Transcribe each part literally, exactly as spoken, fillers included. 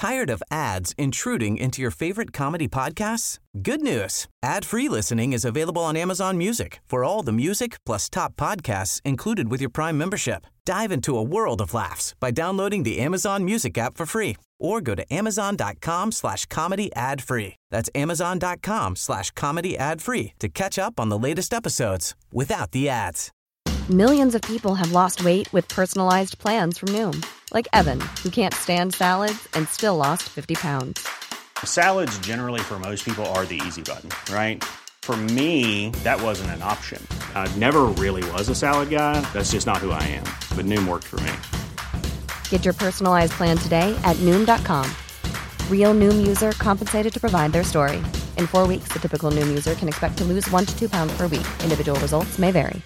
Tired of ads intruding into your favorite comedy podcasts? Good news. Ad-free listening is available on Amazon Music for all the music plus top podcasts included with your Prime membership. Dive into a world of laughs by downloading the Amazon Music app for free or go to amazon.com slash comedy ad free. That's amazon.com slash comedy ad free to catch up on the latest episodes without the ads. Millions of people have lost weight with personalized plans from Noom. Like Evan, who can't stand salads and still lost fifty pounds. Salads generally for most people are the easy button, right? For me, that wasn't an option. I never really was a salad guy. That's just not who I am. But Noom worked for me. Get your personalized plan today at Noom dot com. Real Noom user compensated to provide their story. In four weeks, the typical Noom user can expect to lose one to two pounds per week. Individual results may vary.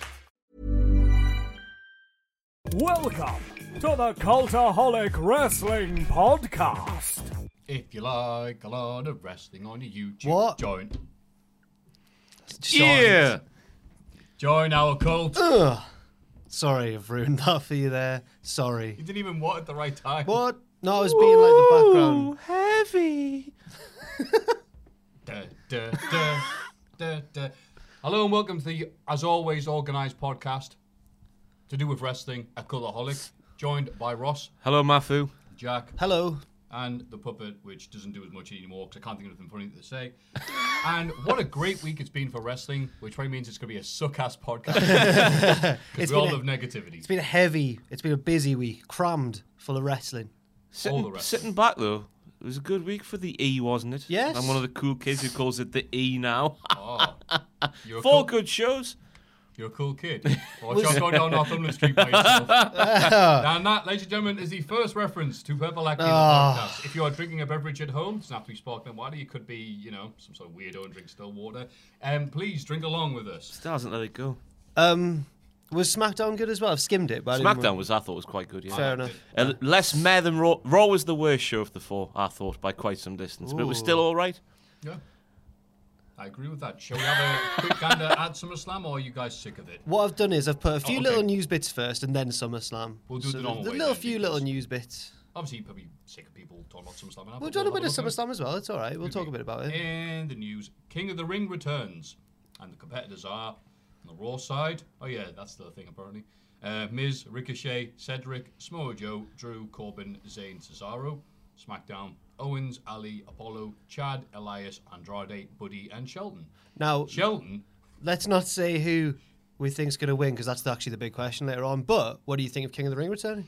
Welcome to the Cultaholic Wrestling Podcast. If you like a lot of wrestling on your YouTube, What? join. Yeah. Join our cult. Ugh. Sorry, I've ruined that for you there. Sorry. You didn't even want it at the right time. What? No, I was being like the background. Heavy. Da, da, da, da, da. Hello and welcome to the, as always, organised podcast to do with wrestling at Cultaholic, joined by Ross. Hello, Mafu. Jack. Hello. And the puppet, which doesn't do as much anymore because I can't think of anything funny to say. And what a great week it's been for wrestling, which probably means it's going to be a suck-ass podcast. Because we all a, love negativity. It's been a heavy, it's been a busy week, crammed full of wrestling. Sitting, the rest. sitting back, though, it was a good week for the E, wasn't it? Yes. I'm one of the cool kids who calls it the E now. Oh, you're a Four cool, good shows. You're a cool kid. Watch out going down Northumberland Street by yourself. And that, ladies and gentlemen, is the first reference to Purple Lucky in the Oh. podcast. If you are drinking a beverage at home, it doesn't have to be sparkling water. You could be, you know, some sort of weirdo and drink still water. Um, please drink along with us. Still hasn't let it go. Um, was SmackDown good as well? I've skimmed it, but I didn't SmackDown was, I thought, was quite good. Yeah. Fair enough. Uh, less meh than Raw. Raw was the worst show of the four, I thought, by quite some distance. But it was Ooh. still all right. Yeah. I agree with that. Shall we have a quick gander at SummerSlam, or are you guys sick of it? What I've done is I've put a few Oh, okay. little news bits first and then SummerSlam. We'll do it the normal the way little then, few because- little news bits. Obviously, you're probably sick of people talking about SummerSlam. now, We'll but do a we'll bit of have a look at it. SummerSlam as well. It's all right. We'll talk a bit about it. In the news, King of the Ring returns, and the competitors are on the Raw side. Oh yeah, that's the thing apparently. Uh, Miz, Ricochet, Cedric, Samoa Joe, Drew, Corbin, Zayn, Cesaro. SmackDown, Owens, Ali, Apollo, Chad, Elias, Andrade, Buddy, and Shelton. Now, Shelton, let's not say who we think's going to win because that's actually the big question later on. But what do you think of King of the Ring returning?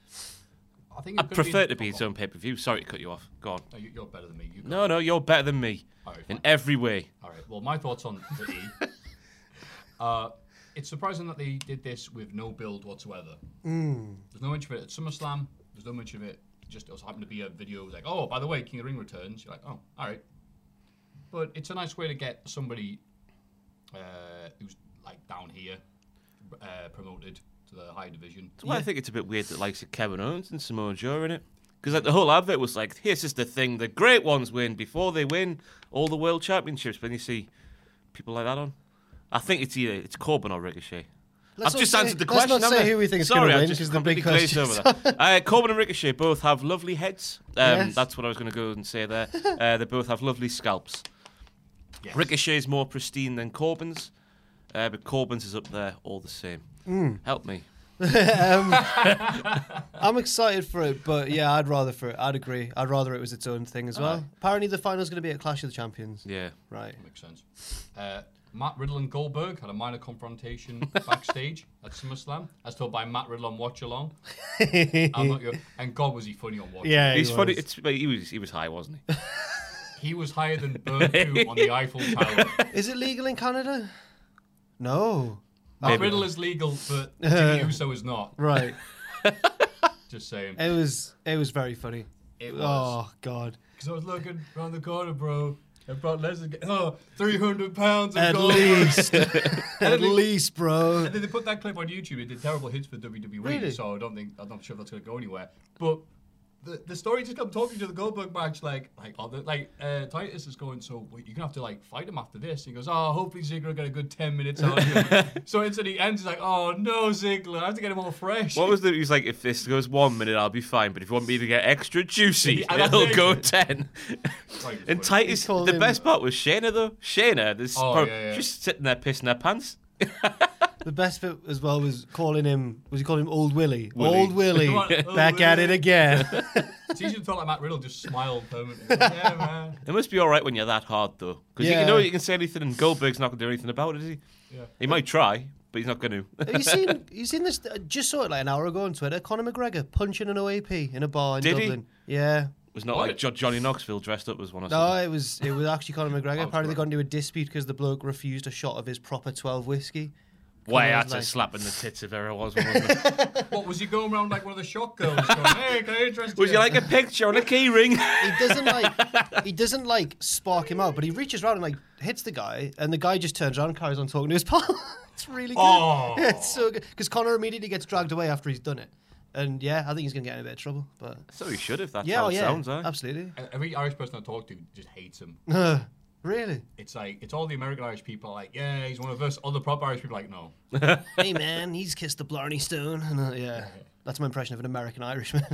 I think I it could prefer be to be its own pay-per-view. Sorry to cut you off. Go on. No, you- you're better than me. You go. No, no, you're better than me. All right, in fine. every way. All right. Well, my thoughts on the E. uh, it's surprising that they did this with no build whatsoever. Mm. There's no mention of it at SummerSlam. There's no mention of it. Just it also happened to be a video like, oh, by the way, King of the Ring returns. You're like, oh, all right. But it's a nice way to get somebody uh, who's like down here uh, promoted to the high division. That's why I think it's a bit weird that likes of Kevin Owens and Samoa Joe are in it. Because like the whole advert was like, here's just the thing, the great ones win before they win all the world championships. But then you see people like that on. I think it's either it's Corbin or Ricochet. Let's I've not just say- answered the let's question. not say haven't I? who we think is Sorry, gonna I've win, just 'cause the big completely glazed over that. uh, Corbin and Ricochet both have lovely heads. Um, Yes. That's what I was going to go and say there. Uh, they both have lovely scalps. Yes. Ricochet's more pristine than Corbin's, uh, but Corbin's is up there all the same. Mm. Help me. um, I'm excited for it, but yeah, I'd rather for it. I'd agree. I'd rather it was its own thing as well. Aye. Apparently, the final's going to be at Clash of the Champions. Yeah. Right. Makes sense. Uh, Matt Riddle and Goldberg had a minor confrontation backstage at SummerSlam, as told by Matt Riddle on Watch Along. I'm not your, and God, was he funny on Watch Yeah, Along. He's he funny. was. It's, but he was he was high, wasn't he? He was higher than Berku on the Eiffel Tower. Is it legal in Canada? No. Matt Riddle is legal, but Jimmy Uso is not. Right. Just saying. It was. It was very funny. It was. Oh God. Because I was looking around the corner, bro. And Brock Lesnar, get, oh, three hundred pounds of At gold. least. And At then they- least, bro. And then they put that clip on YouTube. It did terrible hits for W W E, Really? so I don't think I'm not sure if that's going to go anywhere. But the, the story just kept talking to the Goldberg match, like, like, oh, the, like uh, Titus is going, so well, you're gonna have to like fight him after this. And he goes, oh, hopefully Ziggler will get a good ten minutes out of him. So until he ends, he's like, oh no, Ziggler, I have to get him all fresh. What was the? He's like, if this goes one minute, I'll be fine. But if you want me to get extra juicy, Yeah, it'll that's go it. ten. Right, And but- Titus, He called the him- best part was Shayna though. Shayna, this Oh, pro- yeah, yeah. just sitting there pissing her pants. The best bit as well was calling him. Was he calling him Old Willie? Willie. Old Willie, Come on, Old back at Willie. it again. It's easy to thought like Matt Riddle just smiled permanently. Like, yeah, man. It must be all right when you're that hard though, because Yeah. you know you can say anything, and Goldberg's not going to do anything about it, is he? Yeah. He might try, but he's not going to. Have you seen? You seen this? I just saw it like an hour ago on Twitter. Conor McGregor punching an O A P in a bar in Did he? Dublin. Yeah. It was not What? like jo- Johnny Knoxville dressed up as one or No, something. it was it was actually Conor McGregor. was Apparently, they great. got into a dispute because the bloke refused a shot of his proper twelve whiskey. Way Conor's that's a like- slap in the tits if ever was one, wasn't it? What was he going around like one of the shot girls? Going, hey, can I interest Would you like a picture on a key ring? He doesn't like he doesn't like spark him out, but he reaches around and like hits the guy, and the guy just turns around and carries on talking to his pal. It's really good. Oh. It's so good because Connor immediately gets dragged away after he's done it, and yeah, I think he's gonna get in a bit of trouble. But So he should if that's yeah, how oh, it yeah, sounds, eh? absolutely. Every Irish person I talk to just hates him. Really? It's like, it's all the American Irish people like, yeah, he's one of us. All the proper Irish people like, no. Hey man, he's kissed the Blarney Stone, and uh, yeah, that's my impression of an American Irishman.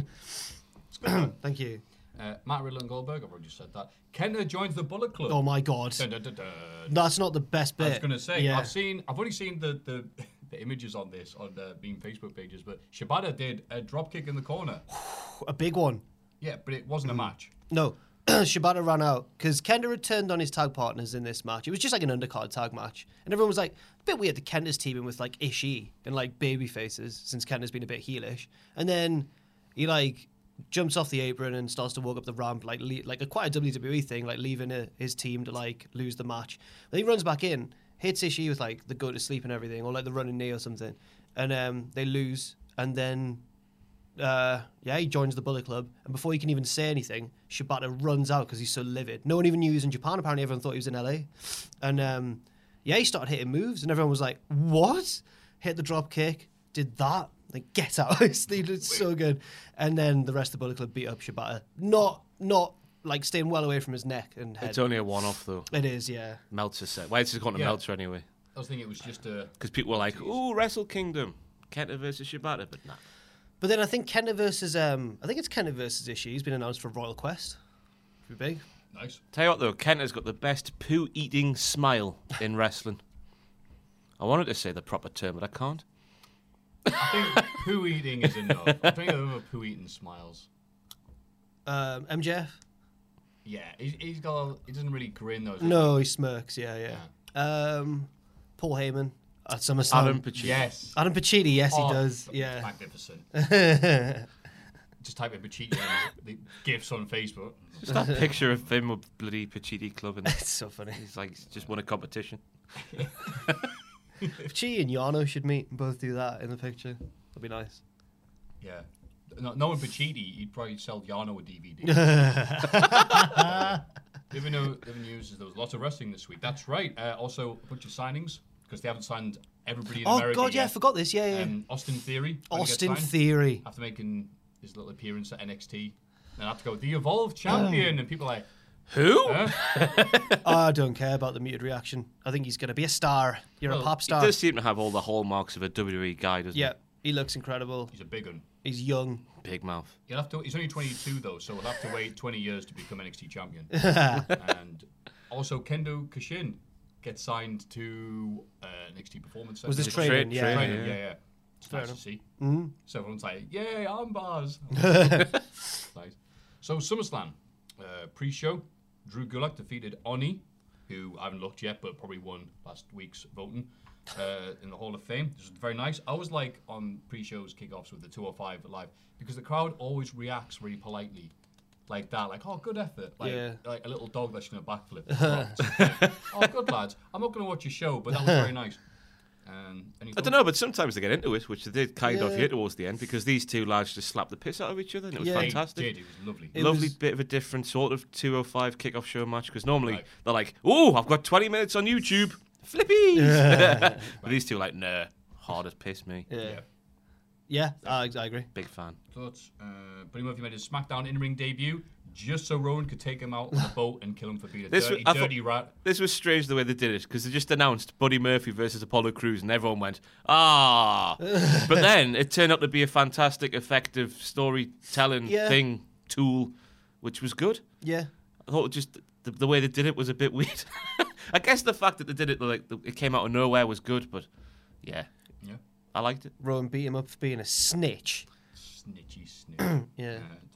Thank you. Uh, Matt Riddle and Goldberg, I've already just said that. Kenta joins the Bullet Club. Oh my god, Dun, dun, dun, dun. that's not the best bit. I was going to say, yeah. I've seen, I've only seen the, the, the images on this on the Beam Facebook pages, but Shibata did a drop kick in the corner. a big one. Yeah, but it wasn't a match. No, Shibata ran out because Kenta had turned on his tag partners in this match. It was just like an undercard tag match, and everyone was like, a bit weird that Kenta's teaming with like Ishii and like baby faces since Kenta's been a bit heelish, and then he like jumps off the apron and starts to walk up the ramp like le- like a quite a W W E thing, like leaving a, his team to like lose the match. Then he runs back in, hits Ishii with like the go to sleep and everything, or like the running knee or something, and um, they lose, and then. Uh, yeah, he joins the Bullet Club, and before he can even say anything, Shibata runs out because he's so livid. No one even knew he was in Japan. Apparently, everyone thought he was in L A. And um, yeah, he started hitting moves, and everyone was like, "What?" Hit the drop kick, did that, like get out. He did so good. And then the rest of the Bullet Club beat up Shibata. Not, not like staying well away from his neck and head. It's only a one-off though. It is, yeah. Meltzer said. Why is it called a Yeah. Meltzer anyway? I was thinking it was just a... Because people were like, "Ooh, Wrestle Kingdom, Kenta versus Shibata," but nah. But then I think Kenta versus um, I think it's Kenta versus Ishii. He's been announced for Royal Quest. Pretty big. Nice. Tell you what though, Kenta's got the best poo-eating smile in wrestling. I wanted to say the proper term, but I can't. I think poo eating is enough. I'm thinking of other poo eating smiles. Um, M J F. Yeah, he's, he's got. A, he doesn't really grin though. does No, he smirks. Yeah, yeah. Um, Paul Heyman at SummerSlam. Adam he? Pacino. Yes. Adam Pacitti, yes, Oh, he does. Yeah. Magnificent. Just type in Pacitti and the gifs on Facebook. Just that picture of him with bloody Pacitti Club, and It's so funny. he's like he's just won a competition. Pacitti and Yano should meet and both do that in the picture. That'd be nice. Yeah. No, knowing Pacitti, he'd probably sell Yano a D V D. Even though the news is there was lots of wrestling this week. That's right. Uh, also, a bunch of signings because they haven't signed everybody in Oh, America God, yeah, I yet. forgot this. Yeah, yeah. Um, Austin Theory. when he gets Austin signed, Theory. After making his little appearance at N X T. Then I have to go, the Evolved Champion. And people are like, Who? huh? I don't care about the muted reaction. I think he's going to be a star. You're Well, a pop He star. does seem to have all the hallmarks of a W W E guy, doesn't Yeah, he looks incredible. He's a big one. He's young. he? Big mouth. He'll have to, he's only twenty-two, though, so he'll have to wait twenty years to become N X T champion. And also, Kendo Kashin gets signed to uh, N X T Performance Center. Was this Just training? tra- Yeah. training, Training, yeah. yeah, yeah. It's Fair nice enough. to see. Mm-hmm. So everyone's like, yay, arm bars. Nice. So SummerSlam, uh, pre-show, Drew Gulak defeated Oni, who I haven't looked yet, but probably won last week's voting uh, in the Hall of Fame. This was very nice. I always like on pre-shows kickoffs with the two oh five live because the crowd always reacts really politely. Like that, like, oh, good effort. Like, Yeah. like a little dog that's going to backflip. Like, oh, good lads. I'm not going to watch your show, but that was very nice. Um, any I thoughts? don't know, but sometimes they get into it, which they did kind of Yeah. here towards the end, because these two lads just slapped the piss out of each other, and it was Yeah. They fantastic. did. It was lovely. It Lovely was- bit of a different sort of two oh five kickoff show match, because normally Right. they're like, "Oh, I've got twenty minutes on YouTube, flippies." But these two are like, "Nah, hard as piss, me." Yeah. Yeah. Yeah, I, I agree. Big fan. Thoughts? Uh, Buddy Murphy made his SmackDown in-ring debut just so Rowan could take him out on the boat and kill him for being a This dirty, was- I dirty thought- rat. This was strange the way they did it, because they just announced Buddy Murphy versus Apollo Crews, and everyone went, ah. But then it turned out to be a fantastic, effective storytelling Yeah. thing, tool, which was good. Yeah. I thought just the, the way they did it was a bit weird. I guess the fact that they did it, like it came out of nowhere was good, but yeah, Yeah. I liked it. Rowan beat him up for being a snitch. Snitchy snitch. Yeah.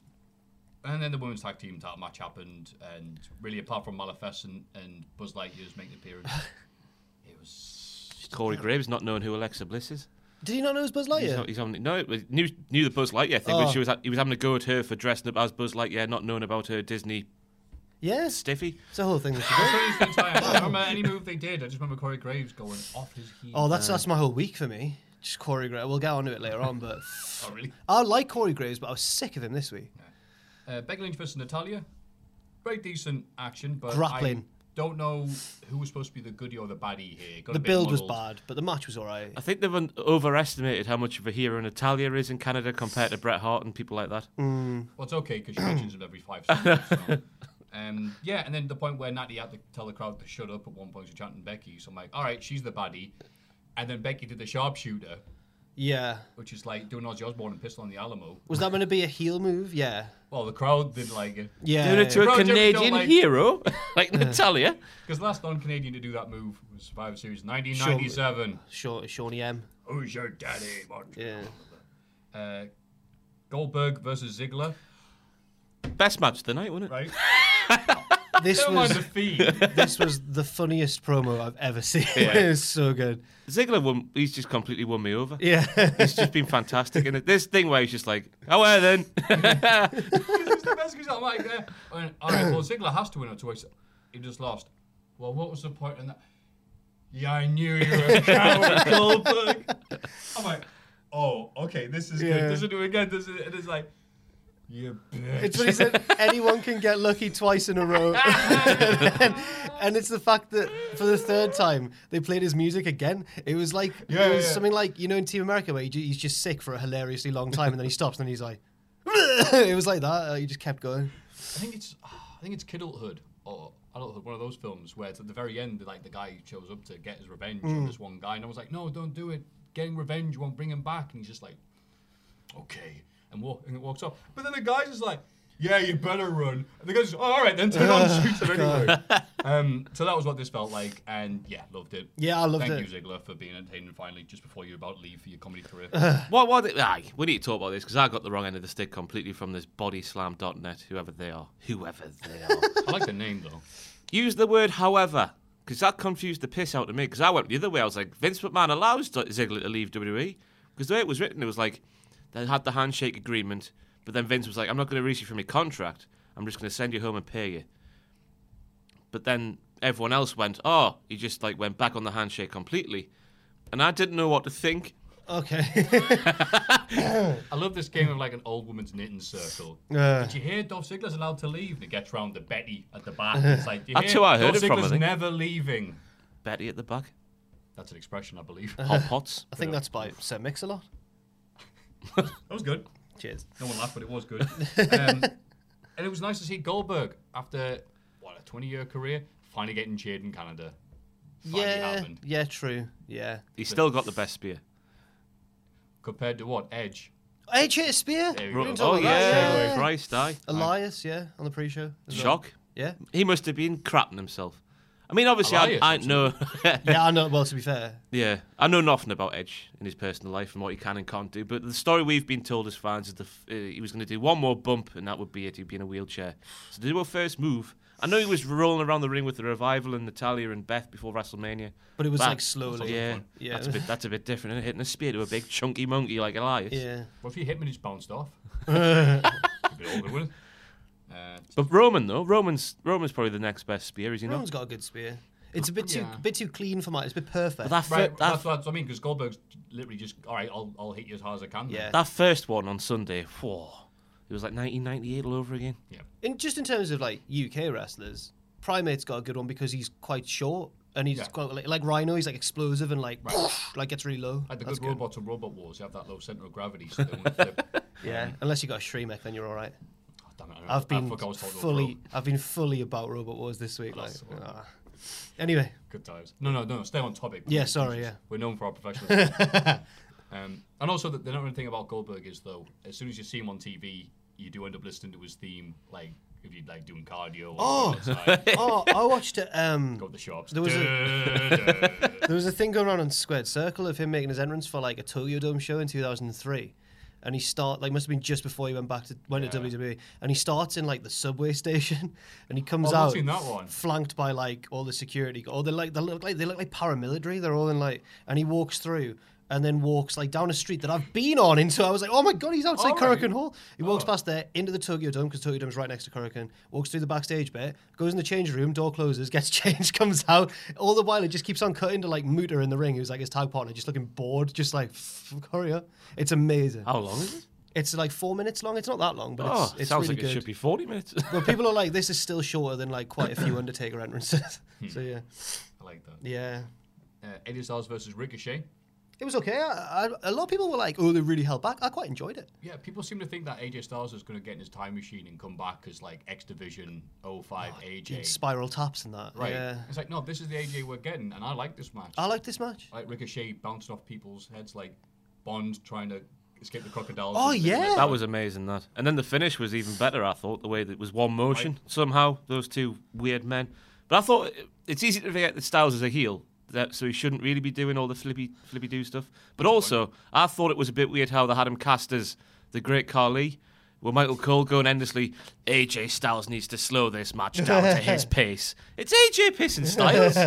Uh, and then the women's tag team title match happened, and really, apart from Maleficent and Buzz Lightyear's making an appearance, it was. Corey Graves not knowing who Alexa Bliss is. Did he not know it was Buzz He's Lightyear? not, he's having, no, it was- knew knew the Buzz Lightyear thing, Oh. but she was he was having a go at her for dressing up as Buzz Lightyear, not knowing about her Disney Yes. stiffy. It's a whole thing. That she That's did. the only thing I I remember any move they did. I just remember Corey Graves going off his heel. Oh, that's that's my whole week for me. Just Corey Graves. We'll get onto it later on, but Oh, really? I like Corey Graves, but I was sick of him this week. Uh, Becky Lynch versus Natalia. Very decent action, but Grappling. I don't know who was supposed to be the goodie or the baddie here. Got a The bit build was muddled. bad, but the match was alright. I think they've un- overestimated how much of a hero Natalia is in Canada compared to Bret Hart and people like that. Mm. Well, it's okay because she mentions him every five seconds. So. Um, yeah, and then the point where Natty had to tell the crowd to shut up at one point, she's chanting Becky. So I'm like, all right, she's the baddie. And then Becky did the sharpshooter, Yeah. which is like doing Ozzy Osbourne and Pistol on the Alamo. Was that going to be a heel move? Yeah. Well, the crowd didn't like it. Yeah. Doing it to a Bro, Jimmy don't Canadian like- hero like Natalia. Because the last non-Canadian to do that move was Survivor Series nineteen ninety-seven. Sure, Shawnee M. Who's your daddy? Yeah. Uh, Goldberg versus Ziggler, Best match of the night, wasn't it? right? This Don't mind was the feed. this was the funniest promo I've ever seen. Yeah. It was so good. Ziggler won. He's just completely won me over. Yeah. He's just been fantastic. And this thing where he's just like, oh, well then. It's the best because I'm like, uh, I went, all right, well, Ziggler has to win it twice. He just lost. Well, what was the point in that? Yeah, I knew you were a coward, Goldberg. I'm like, oh, okay, this is Yeah. good. This is do it again. This is, and it's like, you bitch. It's when he said anyone can get lucky twice in a row. and, and it's the fact that for the third time they played his music again. It was like Yeah, it was yeah. something like, you know, in Team America where he, ju- he's just sick for a hilariously long time and then he stops and then he's like it was like that. Uh, he just kept going. I think it's, I think it's Kidulthood or Adulthood, one of those films where it's at the very end, like the guy shows up to get his revenge on this one guy, and I was like, no, don't do it. Getting revenge won't bring him back, and he's just like, okay, and walk and it walks off. But then the guy's just like, yeah, you better run. And the guy's just, oh, all right, then turn on and shoots him anyway. um, so that was what this felt like, and yeah, loved it. Yeah, I loved Thank it. you, Ziggler, for being entertaining finally just before you're about to leave for your comedy career. What? What? Aye, we need to talk about this because I got the wrong end of the stick completely from this bodyslam dot net, whoever they are. Whoever they are. I like the name though. Use the word however, because that confused the piss out of me. Because I went the other way. I was like, Vince McMahon allows Ziggler to leave W W E. Because the way it was written, it was like they had the handshake agreement, but then Vince was like, I'm not going to release you from your contract. I'm just going to send you home and pay you. But then everyone else went, oh, he just like went back on the handshake completely. And I didn't know what to think. Okay. I love this game of like an old woman's knitting circle. Uh. Did you hear Dolph Ziggler's allowed to leave? And it gets round to Betty at the back. It's like, do you That's hear who I heard Dolph it from, I Ziggler's think. never leaving. Betty at the back. That's an expression, I believe. Hot pots. I think that's by Sir Mix-a-Lot. That was good. Cheers. No one laughed, but it was good. Um, and it was nice to see Goldberg after what a twenty-year career finally getting cheered in Canada. Finally Yeah. happened. Yeah, true. Yeah. He's still got the best spear. Compared to what Edge. Edge hit a spear. There we We go. didn't Oh, talk about that, yeah. yeah. Christ, aye. Elias, yeah, on the pre-show. as well. Shock. Yeah. He must have been crapping himself. I mean, obviously, Elias, I, I know. Yeah, I know. Well, to be fair, Yeah, I know nothing about Edge in his personal life and what he can and can't do. But the story we've been told as fans is the f- uh, he was going to do one more bump, and that would be it. He'd be in a wheelchair. So to do a first move, I know he was rolling around the ring with the Revival and Natalia and Beth before WrestleMania. but it was That- like slowly. Yeah, Yeah. that's a bit that's a bit different. Isn't it? Hitting a spear to a big chunky monkey like Elias. Yeah. What if he hit me and he just bounced off? It'd be all good, wouldn't it? Uh, But Roman though, Roman's Roman's probably the next best spear, is he not? Roman's got a good spear. It's a bit too, Yeah. bit too clean for mine. It's a bit perfect. But that, fir- right, that, that's, that's what I mean, because Goldberg's literally just, all right, I'll, I'll hit you as hard as I can. then. Yeah. that first one on Sunday, whoa, it was like nineteen ninety-eight all over again. Yeah. In just in terms of like U K wrestlers, Primate's got a good one because he's quite short and he's Yeah. quite like, like Rhino. He's like explosive and like Right. like gets really low. Like the That's good, robots and Robot Wars, you have that low center of gravity. So they won't flip. Yeah, unless you got a Shremek, then you're all right. Oh, damn it, I, I've I been forgot I was talking fully, about I've been fully about Robot Wars this week. Oh, Like, that's all right. ah. Anyway, good times. No, no, no, stay on topic. Yeah, please, sorry, Jesus. yeah. We're known for our professionalism. um, and also, the, the another thing about Goldberg is, though, as soon as you see him on T V, you do end up listening to his theme, like, if you're, like, doing cardio or Oh. outside, oh, I watched it. Um, go to the shops. There was a- Duh, duh. There was a thing going on in Squared Circle of him making his entrance for like a Tokyo Dome show in two thousand three. And he start like must have been just before he went back to went to Yeah. W W E. And he starts in like the subway station, and he comes Oh, I've not out seen that one. flanked by like all the security. Or they like they look like they look like paramilitary. They're all in like, and he walks through. And then walks like down a street that I've been on into. I was like, oh my god, he's outside All right. Korakuen Hall. He walks Oh. past there into the Tokyo Dome because Tokyo Dome's right next to Korakuen. Walks through the backstage bit, goes in the change room, door closes, gets changed, comes out. All the while, it just keeps on cutting to like Muta in the ring, who's like his tag partner, just looking bored, just like hurry up. It's amazing. How long is it? It's like four minutes long. It's not that long, but Oh, it's, it's sounds really like good. it should be forty minutes. Well, people are like, this is still shorter than like quite a few Undertaker entrances. so yeah, I like that. yeah. Uh, A J Styles versus Ricochet. It was okay. I, I, a lot of people were like, "Oh, they really held back." I quite enjoyed it. Yeah, people seem to think that A J Styles is going to get in his time machine and come back as like X Division oh five A J. Spiral taps and that. Right. Yeah. It's like, no, this is the A J we're getting, and I like this match. I like this match. I like Ricochet bouncing off people's heads like Bond trying to escape the crocodiles. Oh, and things yeah. like That was amazing, that. And then the finish was even better, I thought, the way that it was one motion, somehow, those two weird men. But I thought it- it's easy to forget that Styles is a heel, that, so he shouldn't really be doing all the flippy flippy do stuff. But also, I thought it was a bit weird how they had him cast as the Great Khali, with Michael Cole going endlessly, A J Styles needs to slow this match down to his pace. It's A J pissing Styles.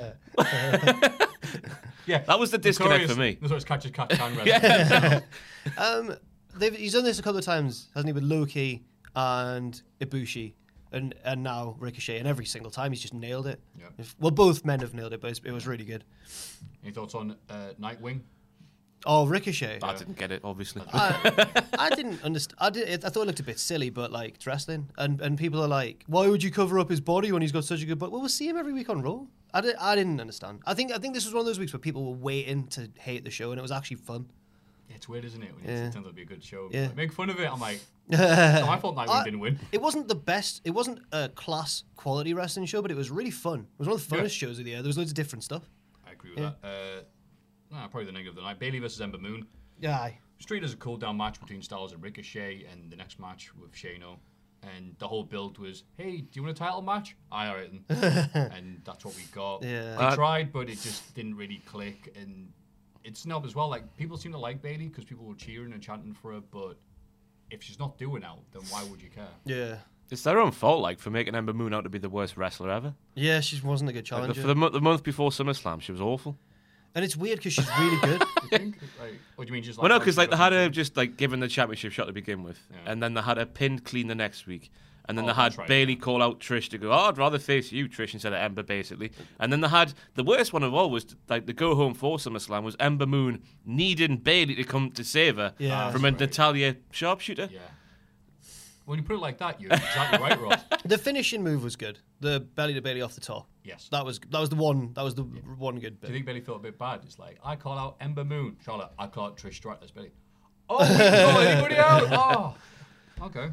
Yeah, That was the disconnect for me. That's what it's catch as catch can wrestling. Um, they've, he's done this a couple of times, hasn't he, with Loki and Ibushi, and and now Ricochet, and every single time he's just nailed it. Yeah. If- well, both men have nailed it, but it's, it was really good. Any thoughts on uh, Nightwing? Oh, Ricochet. I didn't get it, obviously. I, I didn't understand. I did. I thought it looked a bit silly, but like it's wrestling, and and people are like, "Why would you cover up his body when he's got such a good body?" Well, we'll see him every week on Raw. I, did, I didn't understand. I think I think this was one of those weeks where people were waiting to hate the show, and it was actually fun. Yeah, it's weird, isn't it? When Yeah. it turns out to be a good show. Yeah. Like, make fun of it. I'm like, no, I thought Nightwing I- didn't win. It wasn't the best. It wasn't a class quality wrestling show, but it was really fun. It was one of the Yeah. funnest shows of the year. There was loads of different stuff. I agree with Yeah. that. Uh, nah, probably the negative of the night. Bailey versus Ember Moon. Yeah. Aye. Straight as a cool down match between Styles and Ricochet, and the next match with Shano. And the whole build was, hey, do you want a title match? Aye, all right then. And that's what we got. Yeah. I Uh, tried, but it just didn't really click. And it's snub as well. Like, people seem to like Bailey because people were cheering and chanting for her, but if she's not doing out, then why would you care? Yeah. It's their own fault, like, for making Ember Moon out to be the worst wrestler ever. Yeah, she wasn't a good Like, challenger. the, for the, mo- the month before SummerSlam, she was awful. and it's weird because she's really good. You think? Like, what do you mean just like... Well, no, how because she like they doesn't had her change? just like given the championship shot to begin with, Yeah. and then they had her pinned clean the next week, and then Oh, they had that's right, Bailey yeah. call out Trish to go, "Oh, I'd rather face you, Trish, instead of Ember," basically. And then they had the worst one of all was like the go home for SummerSlam was Ember Moon needing Bailey to come to save her Yeah. from a That's right. Natalia sharpshooter. Yeah. When you put it like that, you're exactly right, Ross. The finishing move was good. The belly to belly off the top. Yes. That was that was the one. That was the one good Do you bit. think Bailey felt a bit bad? It's like, I call out Ember Moon. Charlotte, I call out Trish Stratus. Bailey. Oh, we didn't call anybody out? Oh. Okay.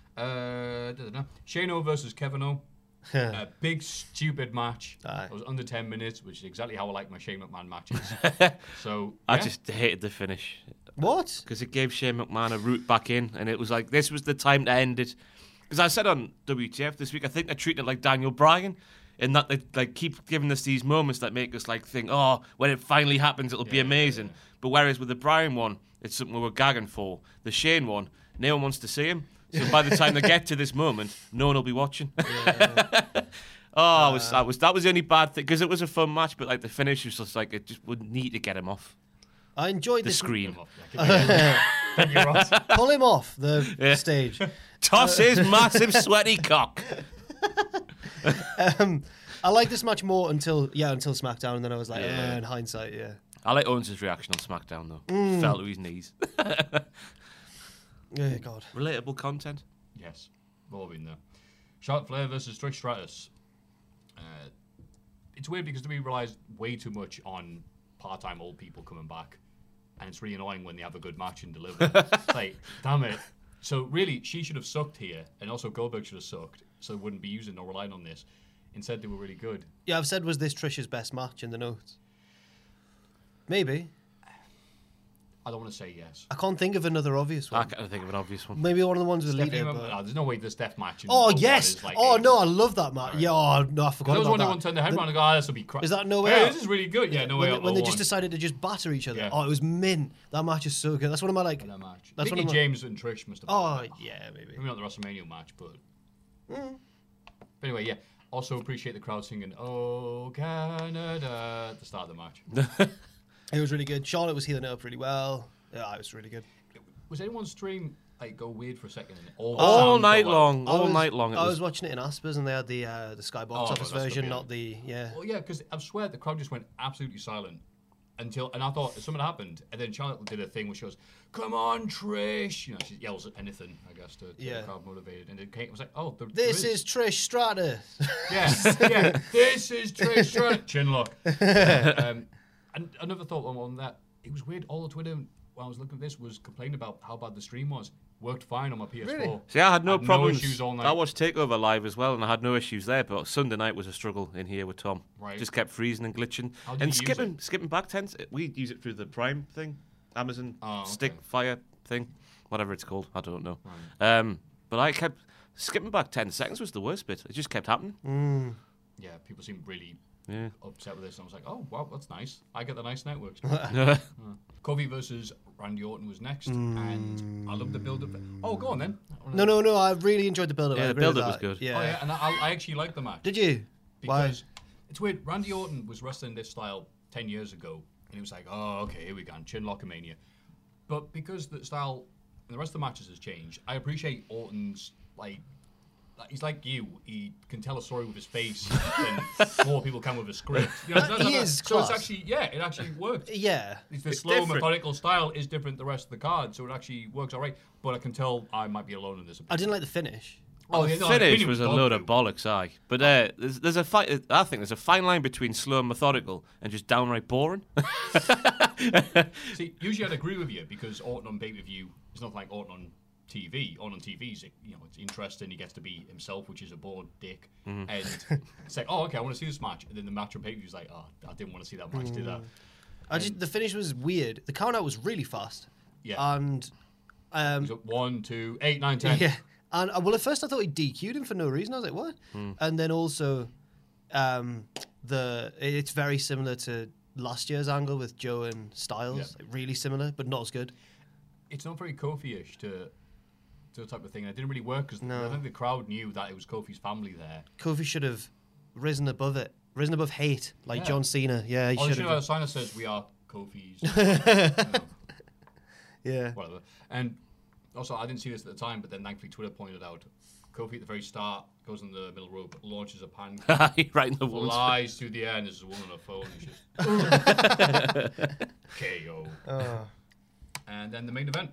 Uh, don't know. Shane O versus Kevin O. A big, stupid match. Aye. It was under ten minutes, which is exactly how I like my Shane McMahon matches. So, I yeah. just hated the finish What? because it gave Shane McMahon a route back in, and it was like this was the time to end it. Because I said on W T F this week, I think they're treating it like Daniel Bryan, in that they like keep giving us these moments that make us like think, oh, when it finally happens, it'll be Yeah, amazing. yeah, But whereas with the Bryan one, it's something we were gagging for. The Shane one, no one wants to see him. So by the time they get to this moment, no one will be watching. oh, I was, I was, that was the only bad thing because it was a fun match, but like the finish was just like it just would need to get him off I enjoyed the this. screen. Thank you, Ross. Pull him off the Yeah. stage. Toss his massive sweaty cock. Um, I like this match more until yeah until SmackDown, and then I was like, Yeah. eh, in hindsight, yeah. I like Owens' reaction on SmackDown though. Mm. Fell to his knees. Yeah, God. Relatable content. Yes, we've all been there. Charlotte Flair versus Trish Stratus. Uh, it's weird because we relies way too much on part-time old people coming back, and it's really annoying when they have a good match and deliver. It's like, damn it. So really, she should have sucked here, and also Goldberg should have sucked, so they wouldn't be using or relying on this. Instead, they were really good. Yeah, I've said, was this Trish's best match in the notes? Maybe. I don't want to say yes. I can't think of another obvious I one. can't think of an obvious one. Maybe one of the ones with Stephanie, Lita. remember- But... no, there's no way this death match. in Oh, World yes. is like oh, ages. no, I love that match. Yeah, oh, no, I forgot That was about when that. everyone turned their head The- around and go, ah, this will be crap. Is that No Way Hey, Out? this is really good. Yeah, No when Way they, Out. when they oh just one. decided to just batter each other. Yeah. Oh, it was mint. That match is so good. That's one of my, like... That match. That's Mickey one of my- James and Trish must have Oh, been yeah, maybe. maybe not the WrestleMania match, but... But anyway, yeah. Also appreciate the crowd singing, "Oh, Canada," at the start of the match. It was really good. Charlotte was healing it up really well. Yeah, it was really good. Was anyone's stream like go weird for a second? And all the All sound night go out? long, I all was- night long. It I was was, watching it in Aspers and they had the uh, the Skybox Oh, office that's gonna version, be not it. the... Yeah. Well, yeah, because I swear the crowd just went absolutely silent until, and I thought something happened, and then Charlotte did a thing where she goes, "Come on, Trish!" You know, she yells at anything, I guess, to, to Yeah. get the crowd motivated, and it, came, it was like, "Oh, there, This there is Trish Stratus. yeah, yeah. This is Trish Stratus." Chinlock. um, and another thought on, on that, it was weird. All the Twitter when I was looking at this was complaining about how bad the stream was. Worked fine on my P S four. Really? See, I had no Had no problems. issues all night. I watched Takeover live as well, and I had no issues there. But Sunday night was a struggle in here with Tom. Right. Just kept freezing and glitching, How did and you use skipping, it? skipping back ten. We use it through the Prime thing, Amazon Oh, okay. Stick Fire thing, whatever it's called. I don't know. Um, but I kept skipping back ten seconds was the worst bit. It just kept happening. Yeah, people seemed really Yeah. upset with this. And I was like, oh, wow, that's nice. I get the nice networks. uh, Kofi versus Randy Orton was next, and I love the build-up. Oh, go on then. I wanna- No, no, no. I really enjoyed the build-up. Yeah, I the agree with build-up was that. good. Yeah. Oh, yeah, and I, I actually liked the match. Did you? Why? Because it's weird. Randy Orton was wrestling this style ten years ago, and he was like, oh, okay, here we go, Chinlockomania. But because the style and the rest of the matches has changed, I appreciate Orton's, like, like, he's like you. He can tell a story with his face than more people can with a script. You know, He is so class. it's actually, yeah, it actually worked. Yeah. It's the It's slow, different. methodical style is different than the rest of the card, so it actually works all right. But I can tell I might be alone in this. I didn't like the finish. Oh, the yeah, no, finish opinion was a dog load poo. of bollocks, aye. But uh, there's, there's a fi- I think there's a fine line between slow and methodical and just downright boring. See, usually I'd agree with you because Orton on pay-per-view is not like Orton on T V. Orton on T V is, you know, it's interesting. He gets to be himself, which is a bored dick. Mm-hmm. And it's like, oh, okay, I want to see this match. And then the match on pay-per-view is like, oh, I didn't want to see that match, did I? I just the finish was weird. The count out was really fast. Yeah. And um, So one, two, eight, nine, ten. yeah. And uh, well, at first I thought he D Q'd him for no reason. I was like, what? And then also, um, the it's very similar to last year's angle with Joe and Styles. Yeah. Like, really similar, but not as good. It's not very Kofi-ish to, to the type of thing. And it didn't really work because No. I think the crowd knew that it was Kofi's family there. Kofi should have risen above it, risen above hate, like Yeah. John Cena. Yeah, he Oh, should you know, have. a sign that says we are Kofi's. you know, Yeah. whatever. And also, I didn't see this at the time, but then thankfully Twitter pointed out Kofi at the very start goes in the middle rope, launches a pan, right in the woods. flies through the air, and there's a woman on a phone. And she's K O. Oh. And then the main event.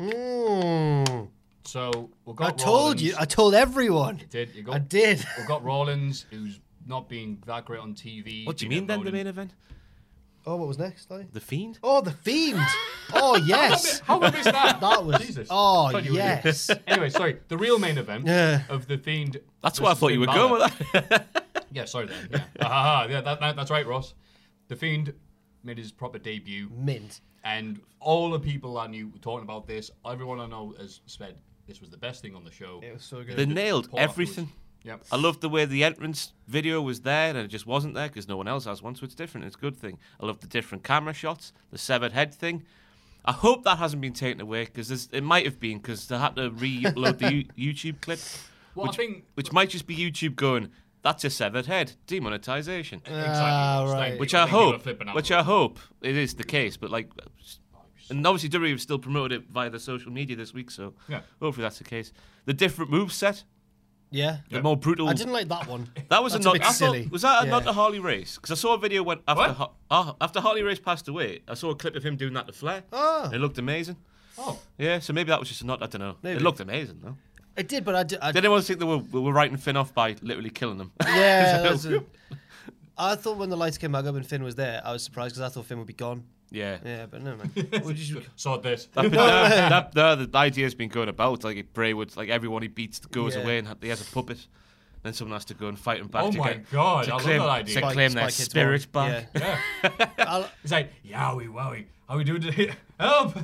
Mm. So we've I got told Rollins. you. I told everyone. You did. You got, I did. We've got Rollins, who's not being that great on T V. What do you being mean then, the outvoted. main event? Oh, what was next? Sorry? The Fiend? Oh, the Fiend. Oh, yes. How have I missed that? That was. Jesus. Oh, Thought you were doing- yes. Anyway, sorry. The real main event Yeah. of the Fiend. That's where I versus thought you Finn were Balor. going with that. Yeah, sorry then. Yeah, ah, ha, ha, yeah that, that, that's right, Ross. The Fiend made his proper debut, Mint. and all the people I knew were talking about this. Everyone I know has said this was the best thing on the show. It was so good. They nailed Report everything. afterwards. Yep. I loved the way the entrance video was there and it just wasn't there because no one else has one, so it's different. It's a good thing. I love the different camera shots, the severed head thing. I hope that hasn't been taken away because it might have been because they had to re-upload the U- YouTube clip, Well, which, I think which might just be YouTube going, that's a severed head, demonetization. exactly. Ah, Ross. right. Like, Which I I think people are hope, flipping out which with I it. hope it is the case, but like, and obviously W W E have still promoted it via the social media this week, so Yeah. hopefully that's the case. The different move set, Yeah. the more brutal. I didn't like that one. That was That's a a nod. bit I thought, silly. was that a Yeah. nod to Harley Race? Because I saw a video when after What? Har- oh, after Harley Race passed away. I saw a clip of him doing that to Flair. Oh. It looked amazing. Oh, Yeah, so maybe that was just a nod. I don't know. Maybe. It looked amazing though. It did, but I did. I, Did anyone think they were, we were writing Finn off by literally killing them? yeah. That's a, I thought when the lights came back up and Finn was there, I was surprised because I thought Finn would be gone. Yeah. Yeah, but no, man. We'll just- Sort this. That, that, that, the idea's been going about. Like, if Bray would, like, everyone he beats goes Yeah. away and he has a puppet. Then someone has to go and fight him back Oh to my get, God, to I love claim, that idea. to Spike- claim their Spike Kids spirit one. back. Yeah. I'll- It's like, yowie, wowie. How we doing today? Help!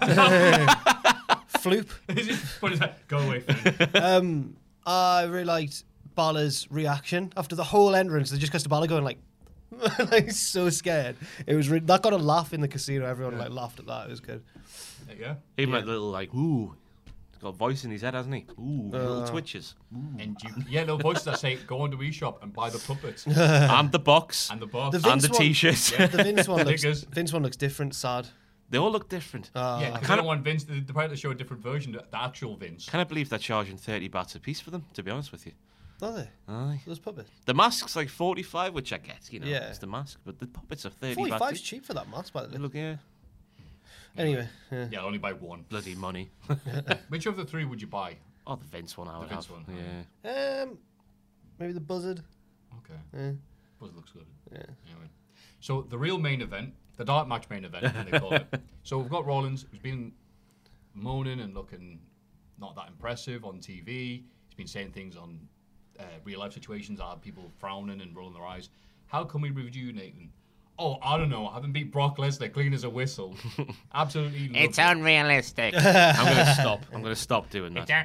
Floop. Is it- but it's like, go away, Finn. Um, I really liked Balor's reaction after the whole entrance. They just cussed Balor going like, like so scared. It was re- that got a laugh in the casino. Everyone like laughed at that. It was good. There you go. Even like little, like, ooh. He's got a voice in his head, hasn't he? Ooh, little twitches. And you, yeah, no voices that say, go on to eShop and buy the puppets and And the box. the box. The Vince And the one- t-shirt. The Vince one looks. Stickers. Vince one looks different. Sad. They all look different. yeah, because I don't want Vince. They probably show a different version, the the actual Vince. Can I believe they're charging thirty bahts a piece for them, to be honest with you? Are they? Aye. Those puppets. The mask's like forty-five, which I get, you know, Yeah. it's the mask, but the puppets are thirty Forty-five's bahts. cheap for that mask, by the They way. look, yeah, Anyway, yeah. Yeah, only buy one. bloody money. Which of the three would you buy? Oh, the Vince one I would Vince have. one, Yeah. Um, maybe the buzzard. Okay. Yeah. Buzz looks good. Yeah. Anyway. So the real main event, the dark match main event, as they call it. So we've got Rollins, who's been moaning and looking not that impressive on T V. He's been saying things on uh, real life situations that have people frowning and rolling their eyes. How can we review Nathan? Oh, I don't know. I haven't beat Brock Lesnar clean as a whistle. Absolutely. love It's it. unrealistic. I'm going to stop. I'm going to stop doing that.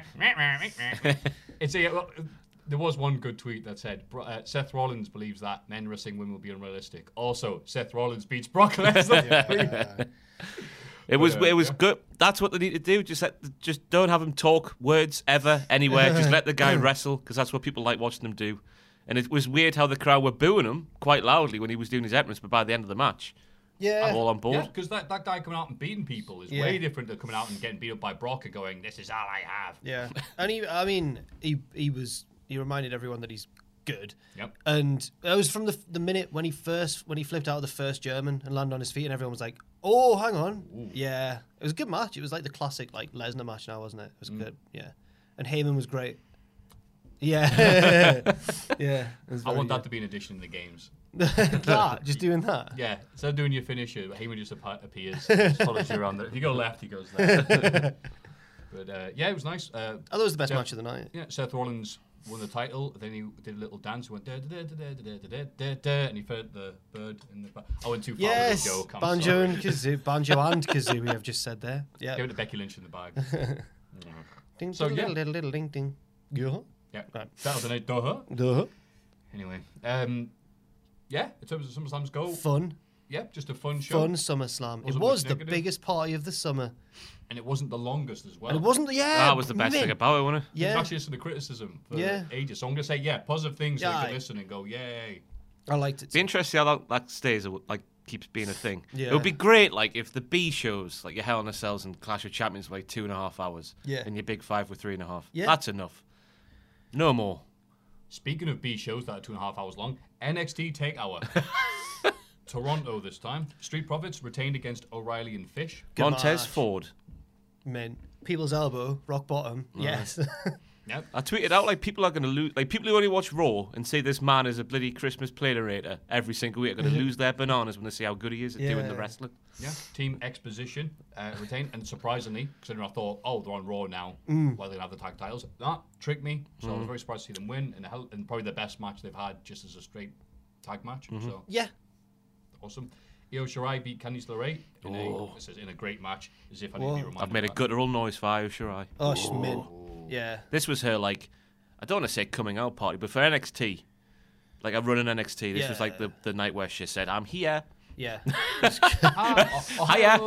It's a, well, there was one good tweet that said Bro- uh, Seth Rollins believes that men wrestling women will be unrealistic. Also, Seth Rollins beats Brock Lesnar. It was But, uh, it was yeah. good. That's what they need to do. Just let, just don't have him talk words ever anywhere. Just let the guy wrestle because that's what people like watching him do. And it was weird how the crowd were booing him quite loudly when he was doing his entrance, but by the end of the match, Yeah. I'm all on board. Yeah, because that, that guy coming out and beating people is Yeah. way different than coming out and getting beat up by Brock and going, this is all I have. Yeah, and he, I mean, he he was he reminded everyone that he's good. Yep. And it was from the the minute when he first when he flipped out of the first German and landed on his feet, and everyone was like, "Oh, hang on, yeah." It was a good match. It was like the classic like Lesnar match now, wasn't it? It was Mm. good. Yeah, and Heyman was great. Yeah, yeah. it was I very want that good. to be an addition in the games. that just doing that. Yeah, instead of doing your finisher, Heyman just appa- appears, just follows you around. There. If you go left, he goes there. But uh, yeah, it was nice. Uh, I thought it was the best Yeah. match of the night. yeah, Seth Rollins won the title. Then he did a little dance. He went da da da da da da da da da, and he fed the bird in the. Ba- I went too far with Yes, the joke. I'm banjo sorry. and kazoo, banjo and kazoo. We have just said there. Yeah. Give it to Becky Lynch in the bag. Ding, So, ding, yeah. little, little, ding, ding. Yeah. Yeah, Right. that was a night. Duh. Duh. Anyway, um, yeah, in terms of SummerSlam's go, Fun. yeah, just a fun show. Fun SummerSlam. It Wasn't was much the negative. biggest party of the summer. And it wasn't the longest as well. And it wasn't the, yeah. That was the best mint. thing about it, wasn't it? It's Yeah. actually just the criticism for Yeah. ages. So I'm going to say, yeah, positive things so Yeah, you I- can listen and go, yay. I liked it. It's interesting how that, that stays, like, keeps being a thing. Yeah. It would be great, like, if the B shows, like your Hell in a Cells and Clash of Champions, were like two and a half hours. Yeah. And your Big Five were three and a half. Yeah. That's enough. No more. Speaking of B shows that are two and a half hours long, N X T Take Hour. Toronto this time. Street Profits retained against O'Reilly and Fish. Good Montez match. Ford. Mint. People's elbow, rock bottom. Yes. Yep. I tweeted out like people are going to lose. Like people who only watch Raw and say this man is a bloody Christmas play narrator every single week are going to lose their bananas when they see how good he is at doing the Yeah. wrestling. Yeah. Team Exposition uh, retained. And surprisingly, considering I thought, oh, they're on Raw now, Mm. well, they have the tag titles. That tricked me. So I was very surprised to see them win. And, the hell, and probably the best match they've had just as a straight tag match. So yeah. awesome. Io Shirai beat Candice LeRae in, Oh. a, it says in a great match, as if I need to Whoa. be reminded. I've made a of that. guttural noise for Io Shirai. Oh, she's mint. Yeah. This was her like, I don't want to say coming out party, but for N X T, like I run an N X T. This was like the, the night where she said, "I'm here." Yeah. Ah, oh, Hiya.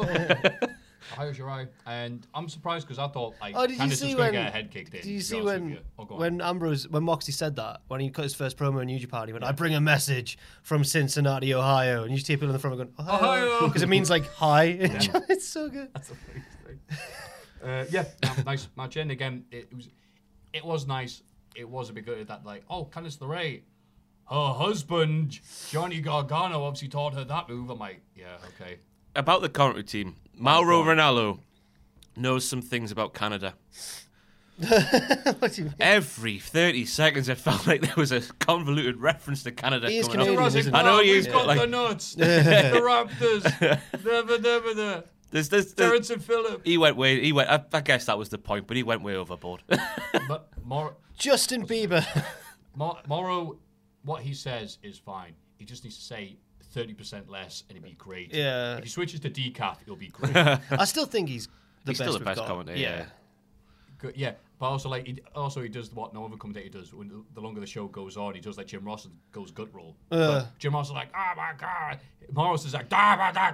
Ohio Shirai. And I'm surprised because I thought like Oh, did you Candice see was going when? to get her head kicked in. Did you to be see honest with when you. Oh, go on. when Ambrose when Moxley said that when he cut his first promo in New Japan? He went, "I bring a message from Cincinnati, Ohio," and you just hear people in the front going, "Ohio," Ohio. because it means like hi. It's so good. That's amazing. uh, yeah, no, nice match. And again, it was it was nice. It was a bit good that like, oh, Candice LeRae, her husband Johnny Gargano obviously taught her that move. I'm like, yeah, okay. About the commentary team, Mauro go on. Ranallo knows some things about Canada. What do you mean? Every thirty seconds, it felt like there was a convoluted reference to Canada. He is coming up. Canadian, isn't he? I know We've he's got like, the nuts, the Raptors, the the the the. there's, there's, Terrence there's, and Phillip. he went way. He went. I, I guess that was the point, but he went way overboard. But Mor- Justin Bieber. Mor- Morrow, what he says is fine. He just needs to say thirty percent less, and it'd be great. Yeah. If he switches to decaf, it'll be great. I still think he's the He's best still the we've best got. commentator. Yeah. Yeah. Good, yeah, but also like he, also he does what no other commentator does. When the- the longer the show goes on, he does like Jim Ross and goes gut roll. Uh. But Jim Ross is like, oh my god. Morris is like, da da da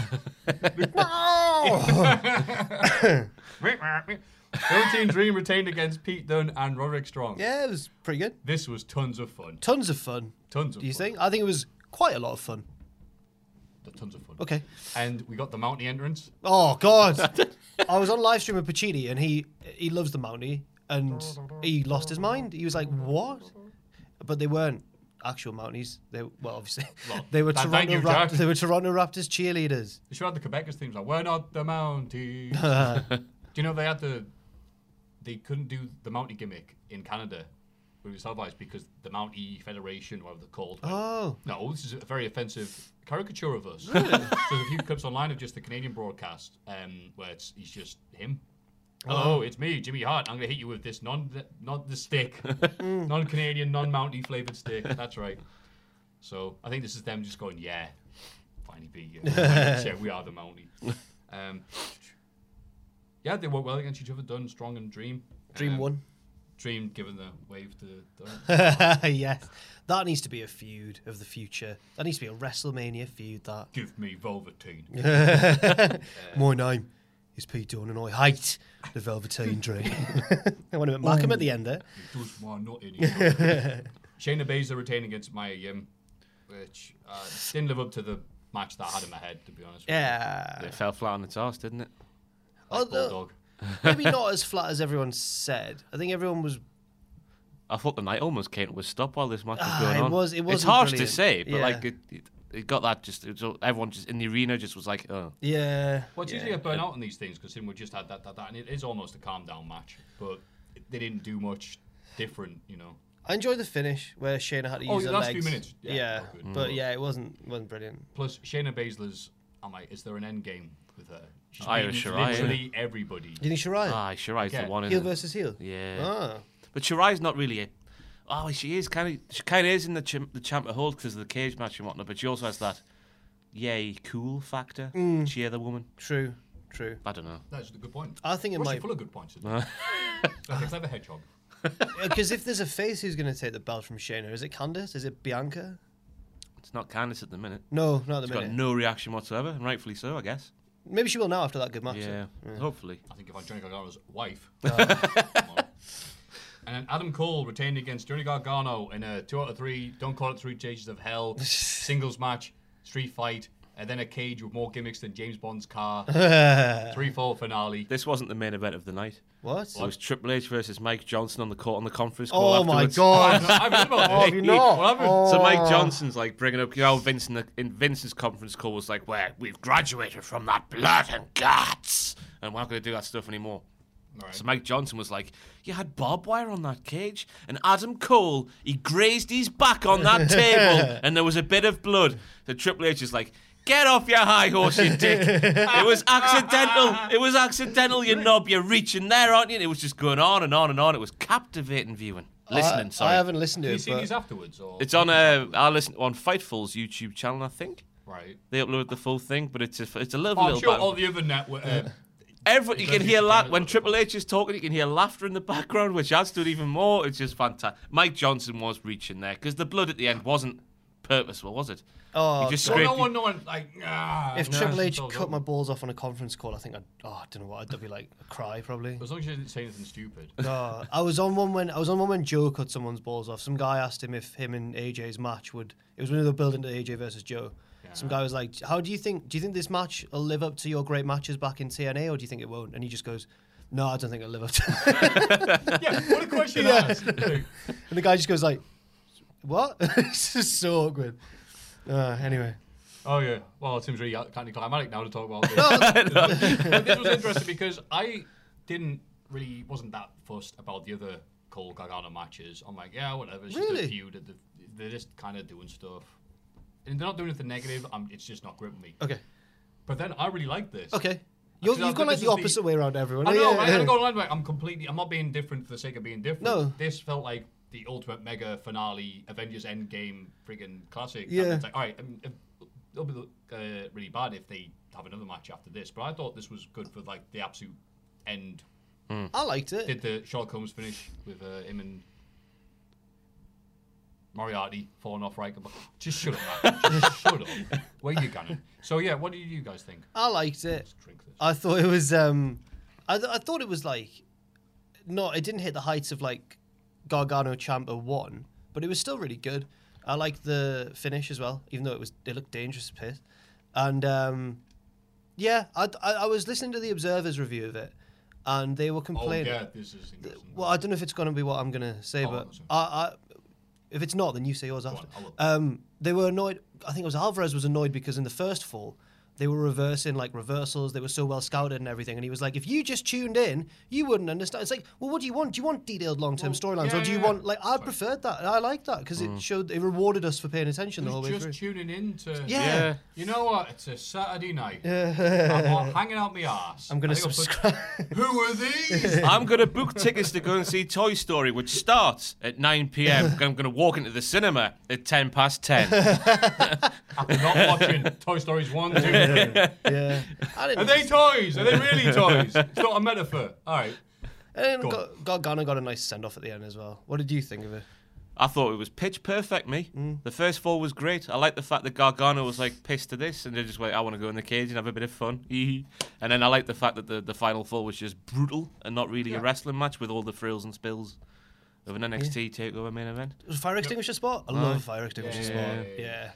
da. Velveteen Dream retained against Pete Dunne and Roderick Strong. Yeah, it was pretty good. This was tons of fun. Tons of fun. Tons of Do you fun. think? I think it was quite a lot of fun. Tons of fun. Okay. And we got the Mountie entrance. Oh God! I was on live stream with Pacini, and he he loves the Mountie, and he lost his mind. He was like, "What?" But they weren't actual Mounties. They well, obviously, Well, they were th- Toronto thank you, Raptors. Jack. They were Toronto Raptors cheerleaders. They should have the Quebecers themes like, we're not the Mounties. Do you know they had the, they couldn't do the Mountie gimmick in Canada with the televised because the Mountie Federation, whatever they're called. went, Oh. No, this is a very offensive caricature of us. So there's a few clips online of just the Canadian broadcast um, where it's he's just him. Hello, it's me, Jimmy Hart. I'm going to hit you with this non, not the stick, non-Canadian, non-Mountie flavored stick. That's right. So I think this is them just going, yeah, finally be, yeah, yeah, we are the Mountie. Um, yeah, they work well against each other. Dunn, Strong, and Dream. Dream Um, won. Dream giving the wave to Dunn. Yes, that needs to be a feud of the future. That needs to be a WrestleMania feud. That. Give me Velveteen. My name is Pete Dunne, and I hate the Velveteen Dream. I want to Malcolm at the end there. It does my nut anymore. Shayna Baszler retained against Maya Yim, which uh, didn't live up to the match that I had in my head, to be honest. Yeah. It fell flat on its arse, didn't it? Like Although- Bulldog. Maybe not as flat as everyone said. I think everyone was. I thought the night almost came to a stop while this match was Ah, going it on. was- it it's wasn't harsh brilliant. to say, but Yeah. like it, it, it got that just it was, all- everyone just in the arena just was like, oh, Yeah. Well, it's yeah. usually a burn out on these things because we just had that, that, that, and it is almost a calm down match, but they didn't do much different, you know. I enjoyed the finish where Shayna had to Oh, use the her last few legs. minutes. Yeah, Yeah, were good. but yeah, it wasn't wasn't brilliant. Plus, Shayna Baszler's, I'm like, is there an end game with her? She's Irish beaten Shirai, literally everybody. Do you think Shirai? ah, Shirai's Okay. the one. heel Isn't it? versus heel. Yeah, Ah. but Shirai's not really a. Oh, she is kind of. She kind of is in the ch- the champ to hold because of the cage match and whatnot. But she also has that, yay, cool factor. Mm. Cheer the woman. True. True. I don't know. That's a good point. I think it Russia's might full of good points. Isn't it? Like a clever hedgehog. because if there's a face who's going to take the belt from Shayna, is it Candice? Is it Bianca? It's not Candice at the minute. No, not at the She's minute. got no reaction whatsoever, and rightfully so, I guess. Maybe she will now after that good match. Yeah, though. hopefully. I think if I'm Johnny Gargano's wife. Come on. And then Adam Cole retained against Johnny Gargano in a two out of three, don't call it three stages of hell, singles match, street fight, and then a cage with more gimmicks than James Bond's car. three four finale. This wasn't the main event of the night. What? It was Triple H versus Mike Johnson on the court on the conference call. Oh my afterwards. god! I've heard about Oh, this. have you not? What happened? Oh. So Mike Johnson's like bringing up, you know, Vince in, the, in Vince's conference call was like, "Well, we've graduated from that blood and guts, and we're not going to do that stuff anymore." Right. So Mike Johnson was like, "You had barbed wire on that cage, and Adam Cole, he grazed his back on that table, and there was a bit of blood." The Triple H is like, "Get off your high horse, you dick! It was accidental. It was accidental, you knob. You're reaching there, aren't you?" And it was just going on and on and on. It was captivating viewing, listening. I, sorry, I haven't listened to Have you it. seen But these afterwards? Or it's on uh, I listen on Fightful's YouTube channel, I think. Right. They upload the full thing, but it's a it's a lovely Oh, I'm little. sure battle. all the other network. Uh, Everyone, you can Those hear YouTube la- channels when are- Triple H is talking. You can hear laughter in the background, which adds to it even more. It's just fantastic. Mike Johnson was reaching there because the blood at the end wasn't purposeful, was it? oh, He just so well, scraped no one, no one, like, ah. if no, Triple it's H all cut over. my balls off on a conference call, I think I'd. Oh, I don't know what. I'd be like a cry probably. As long as you didn't say anything stupid. No, I was on one when I was on one when Joe cut someone's balls off. Some guy asked him if him and A J's match would. It was when they were building to A J versus Joe. Some guy was like, "How do you think? Do you think this match will live up to your great matches back in T N A, or do you think it won't?" And he just goes, "No, I don't think it'll live up to." Yeah, what a question Yeah. to ask. And the guy just goes like, "What?" It's just so awkward. Uh, anyway, Oh yeah. Well, it seems really anticlimactic now to talk about this. But this was interesting because I didn't really wasn't that fussed about the other Cole Gargano matches. I'm like, yeah, whatever. It's just Really? a feud. They're just kind of doing stuff. And they're not doing anything negative. I'm, it's just not gripping me. Okay. But then I really like this. Okay. You're, Because I you've gone think like this the is opposite way around everyone. I know. Yeah, I, yeah. I'm going on like I'm completely. I'm not being different for the sake of being different. No. This felt like the ultimate mega finale, Avengers Endgame, friggin' classic. Yeah. It's like, all right, um, if- it'll be uh, really bad if they have another match after this. But I thought this was good for like the absolute end. I liked it. Did the Sherlock Holmes finish with uh, him and Moriarty falling off right? Just shut up, man. Just shut up. Where you going? So yeah, what do you guys think? I liked it. Let's drink this. I thought it was. Um, I, th- I thought it was like, not. It didn't hit the heights of like Gargano Ciampa one, but it was still really good. I liked the finish as well, even though it was it looked dangerous as piss. And um, yeah, I, I I was listening to the Observer's review of it, and they were Oh complaining. yeah, this is interesting. Well, I don't know if it's going to be what I'm going to say, Oh, but that's okay. I, I, if it's not, then you say yours after. on, I'll look. Um, they were annoyed. I think it was Alvarez was annoyed because in the first fall, they were reversing like reversals. They were so well scouted and everything. And he was like, if you just tuned in, you wouldn't understand. It's like, well, what do you want? Do you want detailed long-term Well, storylines, yeah, or do you yeah. want like? I preferred that. I liked that because it showed it rewarded us for paying attention the whole Who's way just through. tuning in to... Yeah. Yeah. You know what? It's a Saturday night. I'm all hanging out my arse. I'm gonna I think I'll put- subscribe. Who are these? I'm going to book tickets to go and see Toy Story, which starts at nine p.m. I'm going to walk into the cinema at ten past ten. After not watching Toy Stories one, two, three. Yeah, I Are didn't. they toys? Are they really toys? It's not a metaphor. All right. And Go Gar- Gargano got a nice send off at the end as well. What did you think of it? I thought it was pitch perfect, me. The first fall was great. I like the fact that Gargano was like pissed to this and they just went, I want to go in the cage and have a bit of fun. And then I like the fact that the, the final fall was just brutal and not really Yeah. a wrestling match with all the frills and spills of an N X T takeover main event. Was it fire extinguisher spot? I love fire extinguisher Yeah, spot. yeah, yeah, Yeah.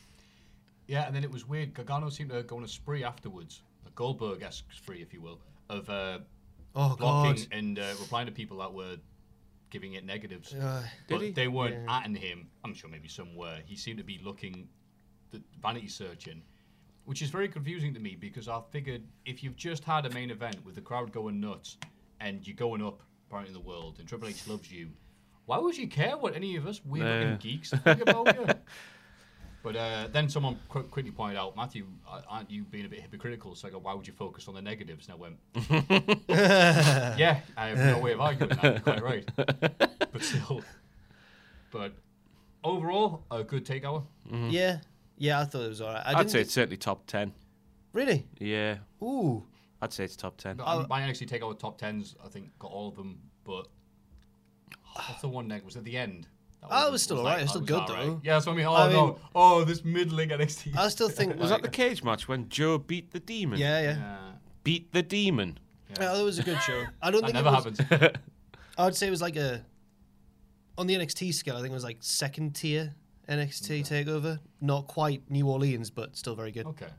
Yeah, and then it was weird. Gargano seemed to go on a spree afterwards, a Goldberg-esque spree, if you will, of uh, Oh blocking God. and uh, replying to people that were giving it negatives. Uh, but he? they weren't atting him. I'm sure maybe some were. He seemed to be looking, the vanity searching, which is very confusing to me because I figured if you've just had a main event with the crowd going nuts and you're going up apparently in the world and Triple H loves you, why would you care what any of us weird looking Nah. geeks think about you? But uh, then someone qu- quickly pointed out, Matthew, uh, aren't you being a bit hypocritical? So I go, why would you focus on the negatives? And I went, yeah, I have no way of arguing that. You're quite right. But still. But overall, a good takeover. Yeah. Yeah, I thought it was alright. I I'd didn't say thi- it's certainly top ten. Really? Yeah, Ooh. I'd say it's top ten. Um, my N X T takeover top tens, I think, got all of them. But what's the one neg? Was at the end. That Oh, it was still alright. It was that still good, alright. though. Yeah, that's what I mean. Oh, I no. mean- Oh, this middling N X T. I still think Was like, that the cage match when Joe beat the demon? Yeah, yeah. Yeah, Beat the demon. Yeah, that was a good show. I don't that think never it was, happens. I would say it was like a on the N X T scale. I think it was like second tier N X T takeover. Not quite New Orleans, but still very good. Okay.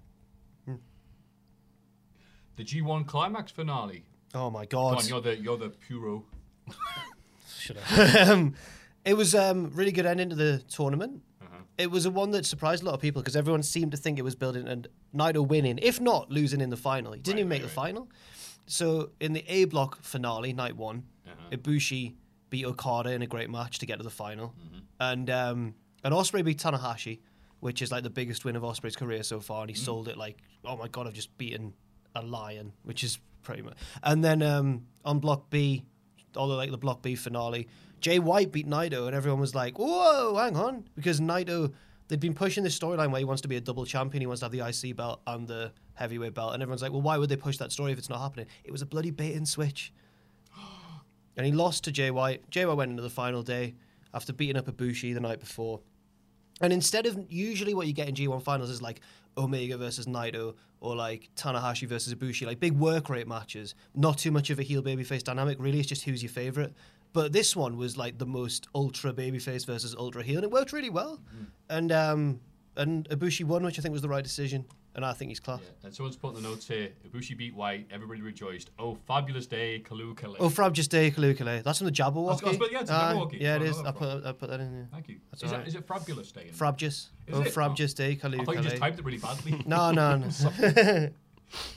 The G one climax finale. Oh my Go god! on, you're the you're the puro. Shut up. um, it was um really good ending to the tournament. It was a one that surprised a lot of people because everyone seemed to think it was building and Naito winning, if not losing in the final. He didn't Right, even make right, the right. final. So in the A block finale, night one, Uh-huh. Ibushi beat Okada in a great match to get to the final, Mm-hmm. and um, and Ospreay beat Tanahashi, which is like the biggest win of Ospreay's career so far, and he Mm. sold it like, oh my god, I've just beaten a lion, which is pretty much. And then um, on block B, although like the block B finale, Jay White beat Naito, and everyone was like, whoa, hang on, because Naito, they'd been pushing this storyline where he wants to be a double champion, he wants to have the I C belt and the heavyweight belt, and everyone's like, well, why would they push that story if it's not happening? It was a bloody bait and switch. And he lost to Jay White. Jay White went into the final day after beating up Ibushi the night before. And instead of usually what you get in G one finals is like Omega versus Naito or like Tanahashi versus Ibushi, like big work rate matches, not too much of a heel babyface dynamic. Really, it's just who's your favorite. But this one was like the most ultra babyface versus ultra heel, and it worked really well. Mm. And um, and Ibushi won, which I think was the right decision. And I think he's class. Yeah. And someone's put in the notes here, Ibushi beat White, everybody rejoiced. Oh, fabulous day, Kalu Kale. Oh, Frab just day Kalukale. That's from the Jabberwocky. I was gonna- yeah, it's a Ah, Jabberwocky. yeah, it Oh, is. another I put, I put that in there. Thank you. That's Is, all it, right. is it Frabulous day? Frabjus. Is Oh, it? Frabjus day I thought you just Kalukale. typed it really badly. No, no, no.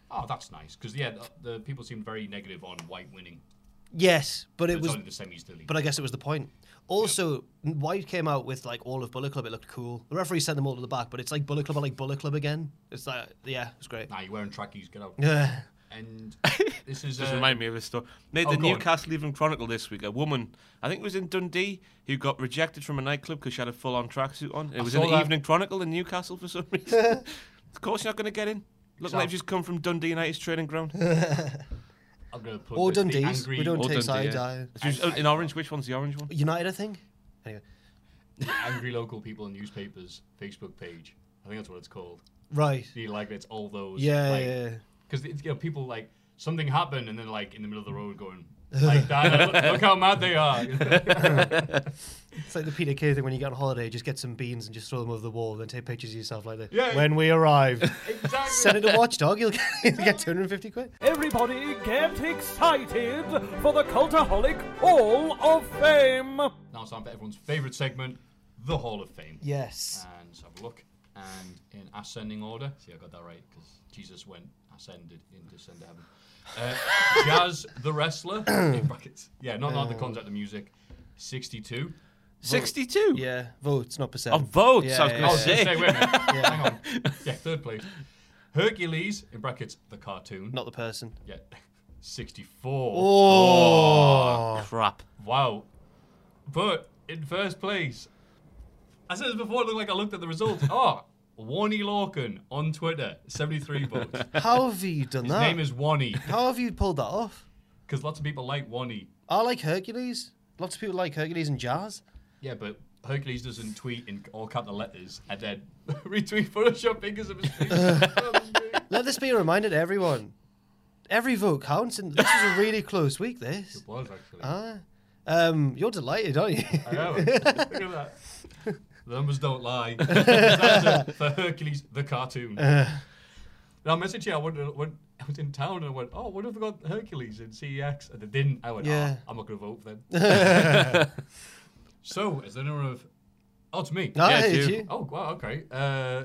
Oh, that's nice. Because, yeah, the, the people seemed very negative on White winning. Yes, but it It's was. only the semis to leave. But I guess it was the point. Also, White came out with like all of Bullet Club. It looked cool. The referee sent them all to the back, but it's like Bullet Club, but like Bullet Club again. It's like, yeah, it's great. Nah, you're wearing trackies. Get out. Yeah. And this is... Just uh, remind me of a story. Made oh, the go on. Newcastle Evening Chronicle this week. A woman, I think it was in Dundee, who got rejected from a nightclub because she had a full-on tracksuit on. It I was saw in the that. Evening Chronicle in Newcastle for some reason. Of course you're not going to get in. Look So- like you've just come from Dundee United's training ground. I'm going to put Or the, the Dundee's. angry, We don't Or take Dundee, sides. yeah. I- It's just- in orange, which one's the orange one? United, I think. Anyway, the angry local people and newspapers Facebook page. I think that's what it's called. right. Do you like it's all those? Yeah, like, yeah. Because you know people like something happened and then like in the middle of the road going like that. look, look how mad they are. It's like the Peter Kay thing when you get on holiday, just get some beans and just throw them over the wall, then take pictures of yourself like that. Yeah. When we arrive, Exactly. send it to Watchdog, you'll get, you'll get two hundred fifty quid. Everybody get excited for the Cultaholic Hall of Fame. Now it's time for everyone's favourite segment, the Hall of Fame. Yes. And let's have a look. And in ascending order, see, I got that right because Jesus went ascended into ascend to heaven. Uh, Jazz the wrestler, in brackets. Yeah, not not the concept of music. sixty-two. sixty-two? Yeah, votes, not Oh, percent. votes. Yeah, I was yeah, going I to was going say. to say, wait a minute. Hang on. Yeah, third place. Hercules, in brackets, the cartoon. Not the person. Yeah, sixty-four. Oh. Crap. Wow. But in first place, I said this before, it looked like I looked at the results. Oh, Wani Lorcan on Twitter, seventy-three votes. How have you done His that? name is Wani, How have you pulled that off? because lots of people like Wani. I like Hercules. Lots of people like Hercules and Jazz. Yeah, but Hercules doesn't tweet in all capital letters and then retweet Photoshop fingers of his face. Let this be a reminder to everyone. Every vote counts, and this was a really close week, this. It was, actually. Ah. Um, you're delighted, aren't you? I know. Look at that. The numbers don't lie. That's it for Hercules, the cartoon. Now, I messaged you. I went, went, I was in town and I went, oh, what if we got Hercules in C E X? And they didn't. I went, Yeah. oh, I'm not going to vote for them. So, is there anyone of... Oh, it's me. No, Yeah, it's you. you. Oh, wow, okay. Uh,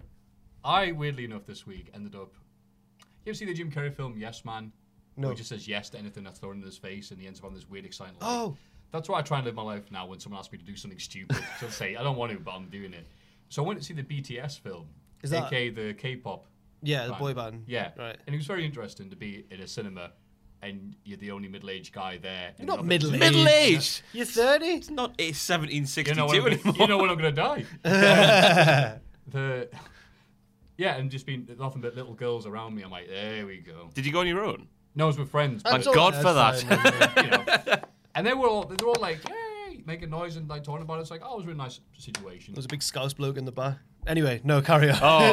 I, weirdly enough, this week ended up... You ever see the Jim Carrey film Yes Man? No. Where he just says yes to anything that's thrown in his face and he ends up on this weird, exciting life. Oh. That's why I try and live my life now when someone asks me to do something stupid. So I'll say, I don't want to, but I'm doing it. So I went to see the B T S film, Is that- aka the K-pop. Yeah, the band. boy band. Yeah. Right. And it was very interesting to be in a cinema and you're the only middle-aged guy there. You're not middle-aged. Middle age. You're thirty? It's not a seventeen You sixty-two know, when I'm, anymore. you know when I'm going to die. Um, the Yeah, and just being nothing but little girls around me. I'm like, there we go. Did you go on your own? No, I was with friends. Thank but- God for that. fine. you know. And they were all they were all like, yay, making noise and like talking about it. It's like, oh, it was a really nice situation. There's a big scouse bloke in the bar. Anyway, no, carry on. Oh, All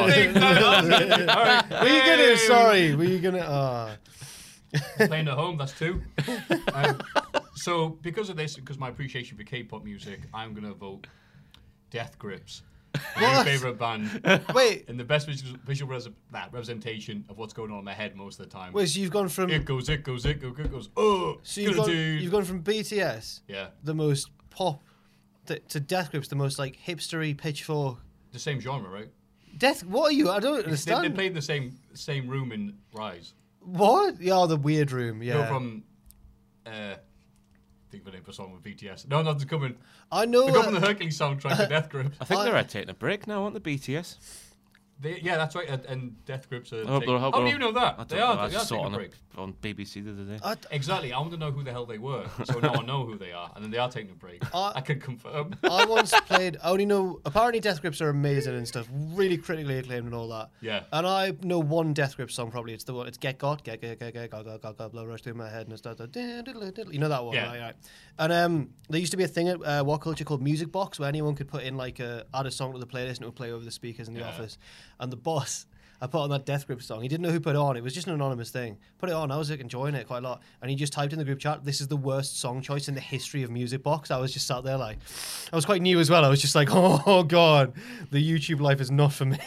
right. Were you gonna? Sorry, were you gonna? Ah. Playing at home, that's two. Um, so because of this, because my appreciation for K-pop music, I'm gonna vote Death Grips, my new What? favorite band, Wait, and the best visual, visual res- nah, representation of what's going on in my head most of the time. wait. So you've gone from It goes, it goes, it goes, it goes. Oh, so you've gone, dude. you've gone from B T S, Yeah, the most pop, to, to Death Grips, the most like hipstery pitchfork. the same genre, right? Death. What are you? I don't They, understand. they played in the same same room in Rise. What? Yeah, the weird room. Yeah. Go from, uh, think of a name for a song with B T S. No, no, they're coming. I know. They go from uh, the Hercules soundtrack to Death Grips. I think I- they're uh, taking a break now, aren't they, B T S? They, yeah, that's right. And, and Death Grips are. I hope taking- they're- I hope How do they're- you know that? I They don't are. know. I They are just saw it taking on, a break. a, on B B C the other day. I, Exactly. I want to know who the hell they were. So now I know who they are, and then they are taking a break. Uh, I can confirm. I once played. I only know. Apparently, Death Grips are amazing and stuff. Really critically acclaimed and all that. Yeah. And I know one Death Grips song. Probably it's the one. It's Get Got, Get Get Get Get Got Got Got Got Blow Rush through my head and it starts. You know that one, Yeah. right? right. And um, there used to be a thing at uh, What Culture called Music Box, where anyone could put in like a add a song to the playlist and it would play over the speakers in the Yeah. office. And the boss. I put on that Death Grip song. He didn't know who put it on. It was just an anonymous thing. Put it on. I was like enjoying it quite a lot. And he just typed in the group chat, "This is the worst song choice in the history of Music Box." I was just sat there like, I was quite new as well. I was just like, oh god, the YouTube life is not for me.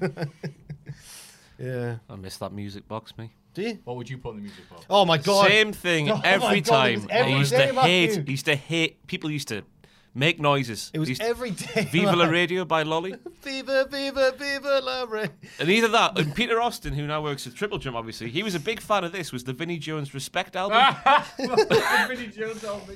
Yeah. I miss that music box, me. Do you? What would you put in the music box? Oh my god. Same thing Oh my every God, it time. was every I used day to about hate. you. Used to hate. People used to make noises. It was He's- every day. Viva la like, Radio by Lolly. Viva, viva, viva la re. And either that, and Peter Austin, who now works at Triple Jump, obviously, he was a big fan of this, was the Vinnie Jones Respect album. Vinnie Jones album.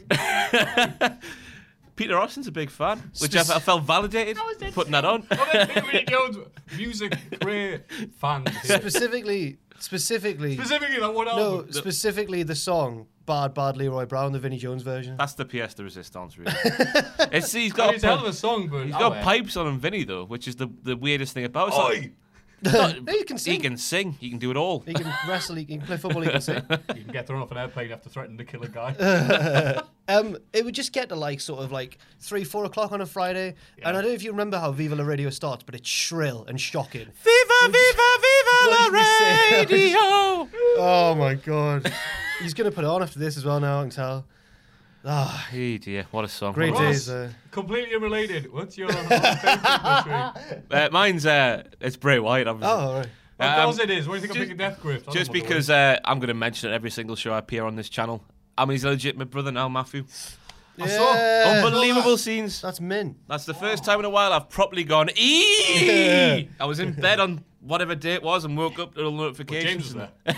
Peter Austin's a big fan, which I, I felt validated putting that on. Oh, then Vinnie Jones music great fans. here. Specifically, specifically, Specifically that one no, album. specifically the song "Bad Bad Leroy Brown," the Vinnie Jones version. That's the pièce de resistance, really. it's, he's I got, mean, it's a hell of a song, but he's oh, got well. pipes on him, Vinny, though, which is the, the weirdest thing about it. Oi! No, he can sing. He can sing. He can do it all. He can wrestle. He can play football. He can sing. You can get thrown off an airplane after threatening to kill a guy. Um, it would just get to like sort of like three, four o'clock on a Friday, and I don't know if you remember how Viva la Radio starts, but it's shrill and shocking. Viva, viva, viva What la did we say? radio! Oh my god, he's gonna put it on after this as well. Now I can tell. Ah, Hey dear, what a song. great Ross. days. Uh, Completely unrelated. What's your favourite Uh, mine's, uh, it's Bray Wyatt, obviously. oh, all right. Of Um, course it is. What do you think just- of picking Death Grift? I Just don't want to because uh, I'm going to mention it every single show I appear on this channel. I'm his legitimate brother now, Matthew. Yeah, Unbelievable scenes. that's mint. That's the first time in a while I've properly gone, eee! I was in bed on whatever day it was and woke up to all Well, notifications. James was there.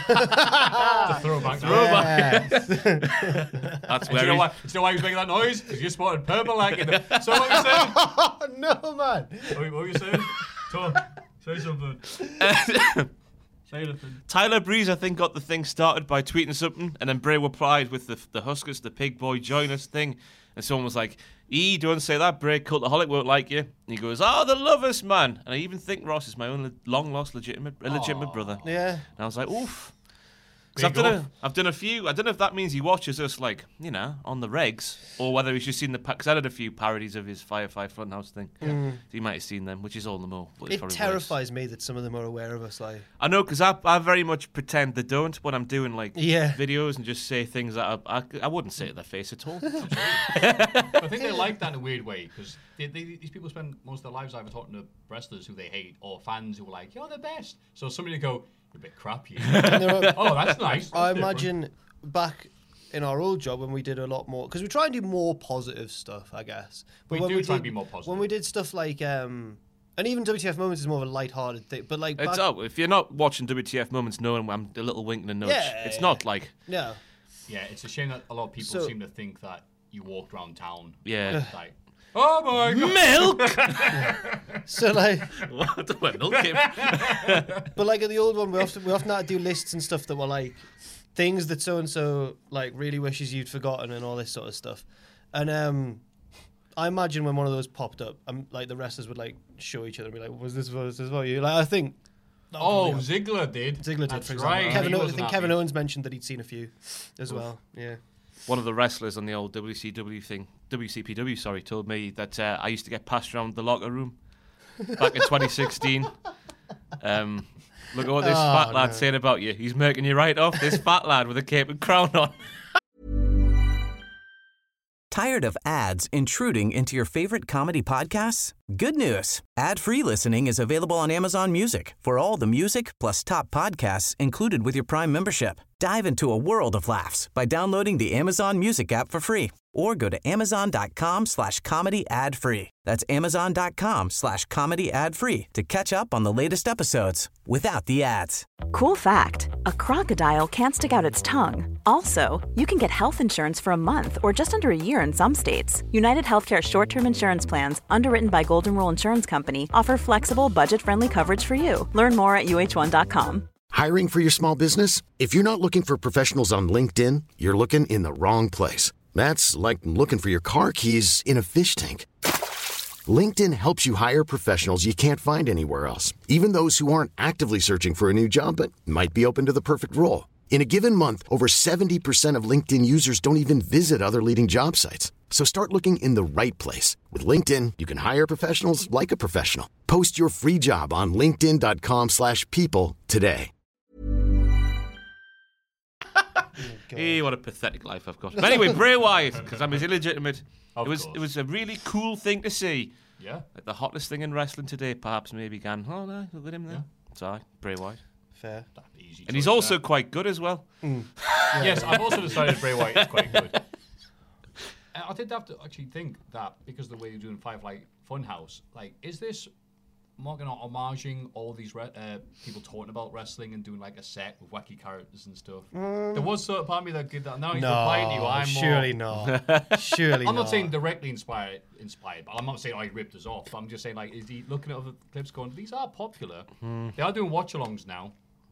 to throw back. Throwback. Yes. That's Do where you know he- why? Do you know why he was making that noise? Because you spotted purple like in the. So what were you saying? Oh, no, man. What what were you saying? Tom, say something. Say anything. Tyler Breeze, I think, got the thing started by tweeting something, and then Bray replied with the the Huskers, the pig boy join us thing, and someone was like, "E, don't say that, Bray, Cultaholic won't like you." And he goes, "Oh, the lovers, man." And I even think Ross is my own le- long-lost legitimate illegitimate brother. Yeah. And I was like, oof. Because I've Big done, off. a, I've done a few. I don't know if that means he watches us, like, you know, on the regs, or whether he's just seen the. Because I did a few parodies of his Firefly Funhouse thing. So he might have seen them, which is all the more. but it's It probably worse. terrifies me that some of them are aware of us. Like, I know, because I, I very much pretend they don't when I'm doing, like, Yeah. videos and just say things that I, I, I wouldn't say to their face at all. I think they like that in a weird way because they, they, these people spend most of their lives either talking to wrestlers who they hate or fans who are like, "You're the best." So somebody to go, "You're a bit crap, you." and there are- Oh, that's nice. That's I different. imagine back in our old job when we did a lot more, because we try and do more positive stuff, I guess. We when do try did, and be more positive. When we did stuff like, um, and even W T F Moments is more of a light-hearted thing, but like, It's back, oh, if you're not watching W T F Moments knowing I'm a little wink and a nudge, Yeah. it's not like, no, Yeah, it's a shame that a lot of people So- seem to think that you walked around town. yeah. Like, oh my god. Milk! so like, What the what, milk came? but like at the old one, we often we often had to do lists and stuff that were like things that so and so like really wishes you'd forgotten and all this sort of stuff, and um. I imagine when one of those popped up, um, like the wrestlers would like show each other and be like, "Was this was this about you?" Like I think Oh, Ziggler did. Ziggler did, That's for example. right. Kevin He o- I wasn't think happy. Kevin Owens mentioned that he'd seen a few as well. Yeah. One of the wrestlers on the old W C W thing, W C P W, sorry, told me that uh, I used to get passed around the locker room back in twenty sixteen. Um, look at what this Oh, fat lad's no. saying about you. He's making you right off. This fat lad with a cape and crown on. Tired of ads intruding into your favorite comedy podcasts? Good news. Ad-free listening is available on Amazon Music for all the music plus top podcasts included with your Prime membership. Dive into a world of laughs by downloading the Amazon Music app for free or go to amazon.com slash comedy ad free. That's amazon.com slash comedy ad free to catch up on the latest episodes without the ads. Cool fact, a crocodile can't stick out its tongue. Also, you can get health insurance for a month or just under a year in some states. United Healthcare short-term insurance plans, underwritten by Golden Rule Insurance Company, offer flexible, budget-friendly coverage for you. Learn more at U H one dot com. Hiring for your small business? If you're not looking for professionals on LinkedIn, you're looking in the wrong place. That's like looking for your car keys in a fish tank. LinkedIn helps you hire professionals you can't find anywhere else, even those who aren't actively searching for a new job but might be open to the perfect role. In a given month, over seventy percent of LinkedIn users don't even visit other leading job sites. So start looking in the right place. With LinkedIn, you can hire professionals like a professional. Post your free job on linkedin.com slash people today. Hey, what a pathetic life I've got. But anyway, Bray Wyatt, because I'm his illegitimate. Of it was course. it was a really cool thing to see. Yeah. Like the hottest thing in wrestling today, perhaps maybe Gan. Oh no, look at him there. Sorry, Bray Wyatt. Fair. Easy And he's choice also there. quite good as well. Yes, I've also decided Bray Wyatt is quite good. I I did have to actually think that because of the way you're doing Firefly Funhouse, like, is this more kind of homaging all these re- uh, people talking about wrestling and doing like a set with wacky characters and stuff? Mm. There was sort of part of me that did that. Now he's No, replying to you. I'm surely more... not. Surely I'm not. not saying directly inspired, inspired, but I'm not saying oh, he ripped us off. I'm just saying, like, is he looking at other clips going, these are popular. Hmm. They are doing watch-alongs now.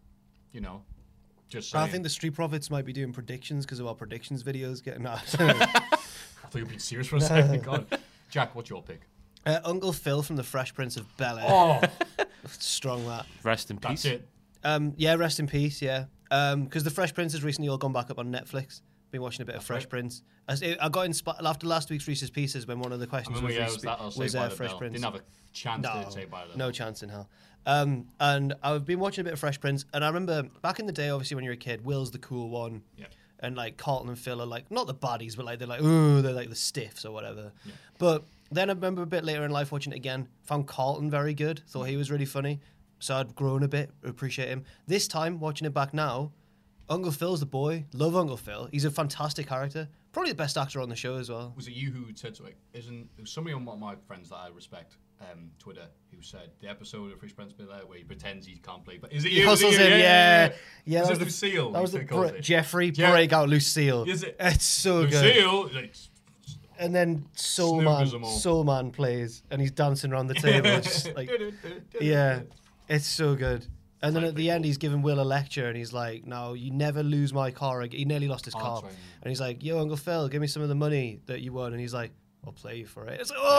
You know, just saying. I think the Street Profits might be doing predictions because of our predictions videos getting out. I thought you were being serious for a second. God. Jack, what's your pick? Uh, Uncle Phil from The Fresh Prince of Bel-Air. Oh, Strong that. Rest in that's peace. it. Um, yeah, rest in peace, yeah. Because The Fresh Prince has recently all gone back up on Netflix. Been watching a bit of Fresh right. Prince. As it, I got inspired after last week's Reese's Pieces when one of the I questions remember, yeah, was, it was that I'll say was by uh, the Fresh bell. Prince. Didn't have a chance no, to say by the no chance in hell. Um, and I've been watching a bit of Fresh Prince, and I remember back in the day, obviously when you're a kid, Will's the cool one, Yeah. and like Carlton and Phil are like not the baddies, but like they're like ooh, they're like the stiffs or whatever. Yeah. But then I remember a bit later in life watching it again, found Carlton very good, thought he was really funny, so I'd grown a bit, appreciate him. This time watching it back now, Uncle Phil's the boy. Love Uncle Phil. He's a fantastic character. Probably the best actor on the show as well. Was it you who said to it? Isn't there was somebody on one of my friends that I respect, um, Twitter, who said the episode of Fresh Prince of Bel-Air where he pretends he can't play, but is it He you? hustles Is it you? in, yeah. Yeah, Was that it was the- Lucille? That was the he calls Bre- it? Jeffrey Jeff- breakout Lucille. Is it? It's so good. Lucille. Like, And then Soul Snookers Man, them all. Soul Man plays, and he's dancing around the table, just like, yeah, it's so good. And then at the end, he's giving Will a lecture, and he's like, "No, you never lose my car again." He nearly lost his Oh, car, that's right. and he's like, "Yo, Uncle Phil, give me some of the money that you won." And he's like, "I'll play you for it." It's like, oh,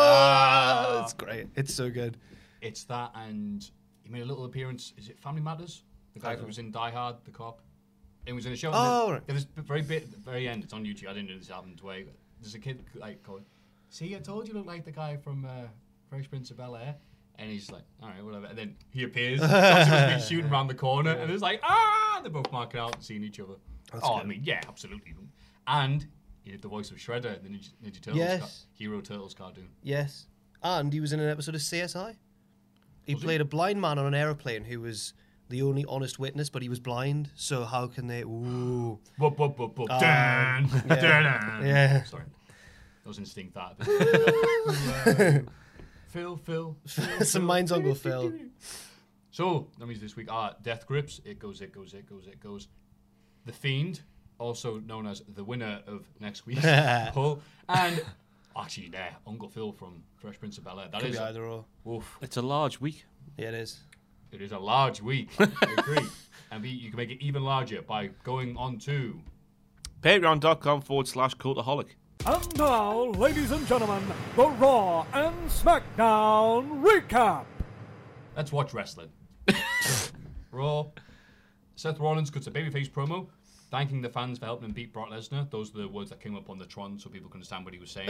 Ah. it's great. It's so good. It's that, and he made a little appearance. Is it Family Matters? The guy who was in Die Hard, the cop. It was in a show. Oh, and right. then, yeah, this very bit, at the very end. It's on YouTube. I didn't know this happened. Way there's a kid like going, "See, I told you, look like the guy from uh, Fresh Prince of Bel-Air." And he's like, all right, whatever. And then he appears. Starts to be shooting around the corner. And it's like, ah! They're both marking out and seeing each other. That's oh, good. I mean, yeah, absolutely. And he did the voice of Shredder in the Ninja, Ninja Turtles Yes. ca- Hero Turtles cartoon. Yes, and he was in an episode of C S I. He Was he? played a blind man on an aeroplane who was the only honest witness, but he was blind. So how can they? Ooh, Whoop, whoop, whoop, whoop. Um, Dun, yeah. dun, dun. Yeah. Sorry. That was instinct that. Phil, Phil. Phil, some Phil. mine's Uncle Phil. So, that means this week are Death Grips. It goes, it goes, it goes, it goes. The Fiend, also known as the winner of next week's poll. And actually, there, Uncle Phil from Fresh Prince of Bel-Air. That Could is be either or. Oof. It's a large week. Yeah, it is. It is a large week. I agree. And we, you can make it even larger by going on to Patreon.com forward slash Cultaholic. And now, ladies and gentlemen, the Raw and SmackDown recap. Let's watch wrestling. Raw. Seth Rollins cuts a babyface promo, thanking the fans for helping him beat Brock Lesnar. Those are the words that came up on the Tron, so people can understand what he was saying.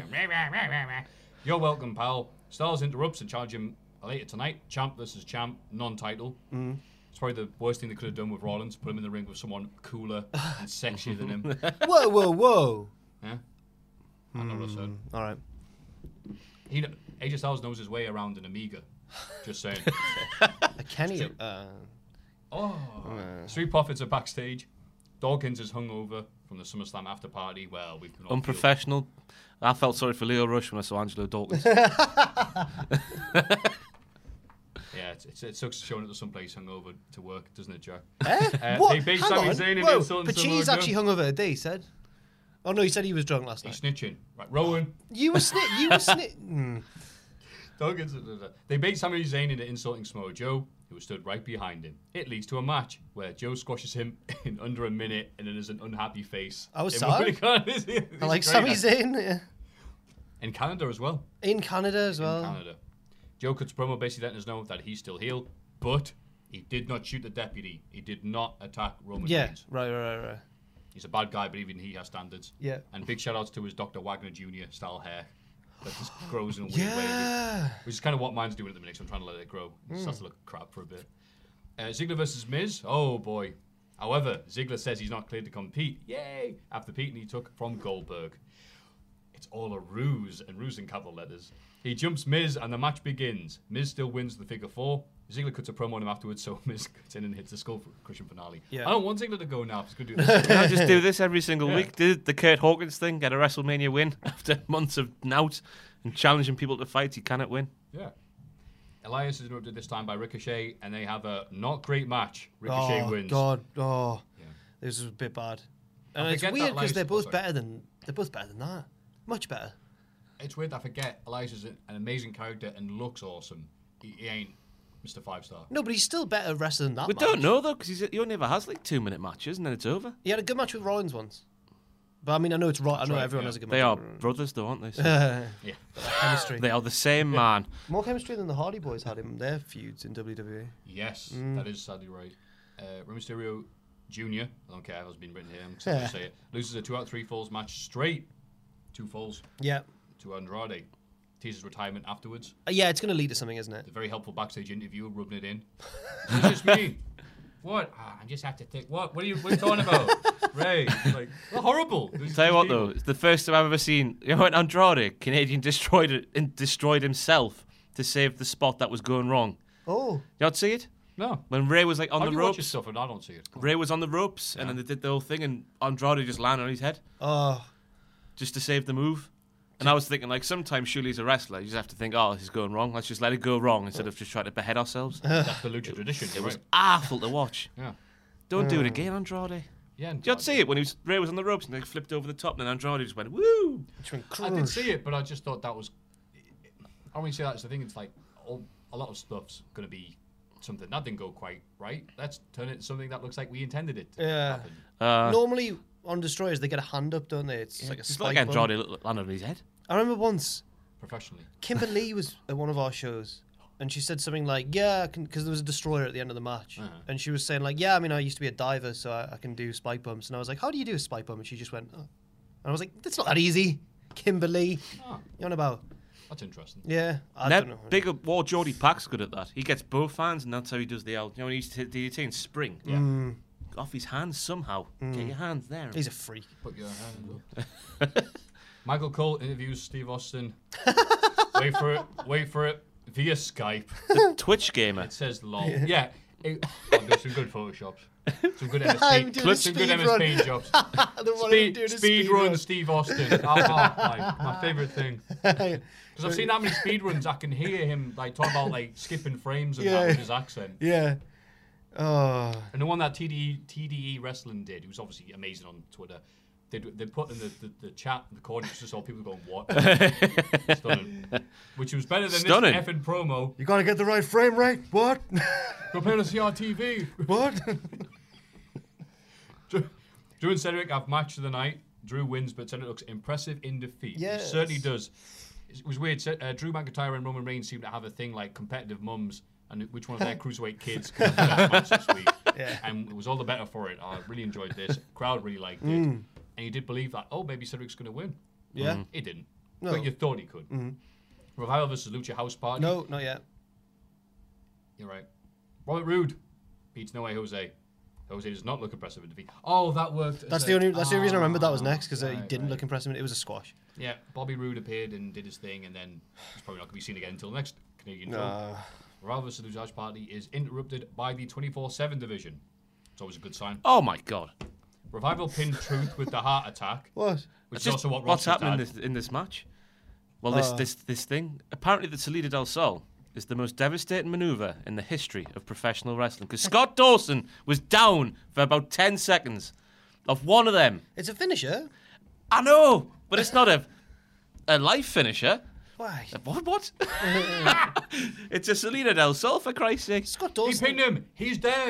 You're welcome, pal. Styles interrupts and charges him later tonight. Champ versus champ, non-title. Mm. It's probably the worst thing they could have done with Rollins. Put him in the ring with someone cooler and sexier than him. Whoa, whoa, whoa! Yeah? I know what I said. All right. He, A J Styles knows his way around an Amiga. Just saying. A Kenny. Uh, Oh. Street Profits are backstage. Dawkins is hungover from the SummerSlam after party. Well, we can all feel- Unprofessional. I felt sorry for Leo Rush when I saw Angelo Dawkins. Yeah, it's, it's, it sucks showing up to someplace hungover to work, doesn't it, Jack? eh? Uh, what? They beat Hang Sami on. Zayn in Whoa, insult and but Samoa she's Joe. actually hungover a day, he said. Oh, no, he said he was drunk last He's night. snitching. Right, Rowan. You were snitch. You were snitch. Mm. Dawkins. They beat Sami Zayn into insulting Samoa Joe, who stood right behind him. It leads to a match where Joe squashes him in under a minute and then there's an unhappy face. I was In sad. one corner. It's I like great. Sami Zayn. Yeah. In Canada as well. In Canada as well. In Canada. Joe cuts promo basically letting us know that he's still heel, but he did not shoot the deputy. He did not attack Roman Yeah, Reigns. right, right, right. He's a bad guy, but even he has standards. Yeah. And big shout outs to his Doctor Wagner Junior style hair that just grows in a weird way. Yeah. Which is kind of what mine's doing at the minute, so I'm trying to let it grow. It starts to look crap for a bit. Uh, Ziggler versus Miz. Oh, boy. However, Ziggler says he's not cleared to compete. Yay! After beating he took from Goldberg. It's all a ruse, and ruse in capital letters. He jumps Miz, and the match begins. Miz still wins the figure four. Ziggler cuts a promo on him afterwards, so Miz cuts in and hits the skull crushing finale. Yeah. I don't want Ziggler to go now. He's going to do this. I just do this every single Yeah. week. Did the Kurt Hawkins thing, get a WrestleMania win after months of knout and challenging people to fight. He cannot win. Yeah. Elias is interrupted this time by Ricochet, and they have a not great match. Ricochet oh, wins. God. Oh, Yeah. this was a bit bad. I And it's forget that weird because Elias- they're oh, both sorry. better than they're both better than that. Much better. It's weird. I forget Elias is an amazing character and looks awesome. He, he ain't Mister Five Star. No, but he's still better wrestler than that. We match. don't know though, because he only ever has like two minute matches and then it's over. He had a good match with Rollins once. But I mean, I know it's right. I know right, everyone yeah. has a good They match. are brothers, though, aren't they? So Yeah. chemistry. they are the same man. More chemistry than the Hardy Boys had in their feuds in W W E. Yes, Mm. that is sadly right. Uh, Rey Mysterio Junior, I don't care how it's been written here, I'm just going to say it, loses a two out of three falls match straight. Two falls Yeah. to Andrade. Teases retirement afterwards. Uh, yeah, it's going to lead to something, isn't it? The very helpful backstage interview, rubbing it in. This is me. What? Ah, I just have to think. What? What are you, what are you talking about? Ray. It's like, well, horrible. There's Tell you these what people. though, it's the first time I've ever seen. You know, when Andrade, Canadian, destroyed it and destroyed himself to save the spot that was going wrong. Oh. You not see it? No. When Ray was like on How the do you watch ropes. your stuff and I don't see it? Ray was on the ropes, and then they did the whole thing, and Andrade just landed on his head Oh. just to save the move. And I was thinking, like, sometimes surely as a wrestler, you just have to think, oh, this is going wrong. Let's just let it go wrong instead of just trying to behead ourselves. That's the lucha tradition. It was right? awful to watch. Yeah. Don't do it again, Andrade. Yeah. Did you not see it when he was, Ray was on the ropes and they flipped over the top, and then Andrade just went, woo! Which one? I did see it, but I just thought that was. I mean, see, that's the thing. It's like all, a lot of stuff's going to be something that didn't go quite right. Let's turn it into something that looks like we intended it to Yeah. happen. Uh, Normally on Destroyers, they get a hand up, don't they? It's like a it's spike like bump. Andrade landed on his head. I remember once Professionally. Kimberly was at one of our shows, and she said something like, "Yeah," because there was a destroyer at the end of the match, Uh-huh. and she was saying like, "Yeah, I mean, I used to be a diver, so I, I can do spike bumps." And I was like, "How do you do a spike bump?" And she just went, "Oh," and I was like, "That's not that easy, Kimberly." Oh, You on about? that's interesting. Yeah, I Now, don't know. bigger War Geordie Pack's good at that. He gets both hands, and that's how he does the L. You know, when he used to do the Italian spring Yeah. off his hands somehow. Get your hands there. He's a freak. Put your hand up. Michael Cole interviews Steve Austin. Wait for it. Wait for it. Via Skype. the Twitch gamer. It says lol. Yeah. It, oh, there's some good photoshops. Some good I'm M S P. doing a Some good speed M S P run. jobs. I don't want him Speed, doing a speed run, run. Steve Austin. Oh, oh, like, my favourite thing. Because I've seen that many speed runs, I can hear him like talk about like skipping frames and Yeah. that with his accent. Yeah. Oh. And the one that T D E, T D E Wrestling did, he was obviously amazing on Twitter. They they put in the, the, the chat, the corner, just all people going, what? Stunning. Which was better than Stunning. this effing promo. You gotta get the right frame rate. What? Prepare to see our T V. What? Drew, Drew and Cedric have match of the night. Drew wins, but Cedric looks impressive in defeat. Yes. He certainly does. It was weird. Ce- Uh, Drew McIntyre and Roman Reigns seem to have a thing like competitive mums and which one of their cruiserweight kids could have the best match this week. Yeah. And it was all the better for it. I really enjoyed this. Crowd really liked it. Mm. And you did believe that, oh, maybe Cedric's going to win. Yeah. He didn't. No. But you thought he could. Mhm. Revival versus Lucha House Party. No, not yet. You're right. Robert Roode beats No Way Jose. Jose does not look impressive in defeat. Oh, that worked. as That's a- the only. That's the only reason I remembered that was Ah, next because he right, didn't right. look impressive. It was a squash. Yeah, Bobby Roode appeared and did his thing, and then he's probably not going to be seen again until the next Canadian show. Nah. Revival versus Lucha House Party is interrupted by the twenty-four seven division. It's always a good sign. Oh my god. Revival pinned Truth with the heart attack. What? Which is Just also what what's Ross happening in had. this, in this match? Well, this, Uh. this this thing. Apparently, the Salida del Sol is the most devastating maneuver in the history of professional wrestling. Because Scott Dawson was down for about ten seconds of one of them. It's a finisher. I know, but it's not a a life finisher. Why? What? What? It's a Salida del Sol, for Christ's sake. Scott He Dawson. pinned him. He's dead.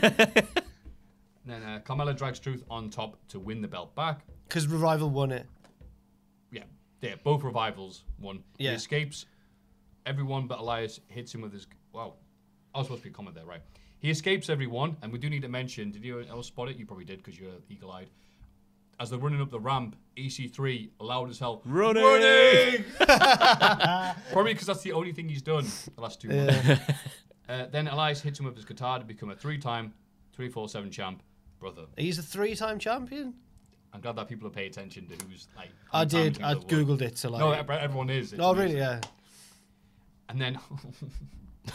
Then uh, Carmella drags Truth on top to win the belt back. Because Revival won it. Yeah, yeah, both revivals won. Yeah. He escapes everyone, but Elias hits him with his. Wow, I was supposed to be a comment there, right? He escapes everyone, and we do need to mention. Did you else spot it? You probably did because you're eagle-eyed. As they're running up the ramp, E C three, loud as hell, Running! running! Probably because that's the only thing he's done the last two months. Uh, then Elias hits him with his guitar to become a three-time twenty-four seven champ. Brother, He's a three-time champion. I'm glad that people are paying attention to who's like. I how many did. times I people have won. googled it. So like. No, ev- everyone is. It's Oh amazing. really? Yeah. And then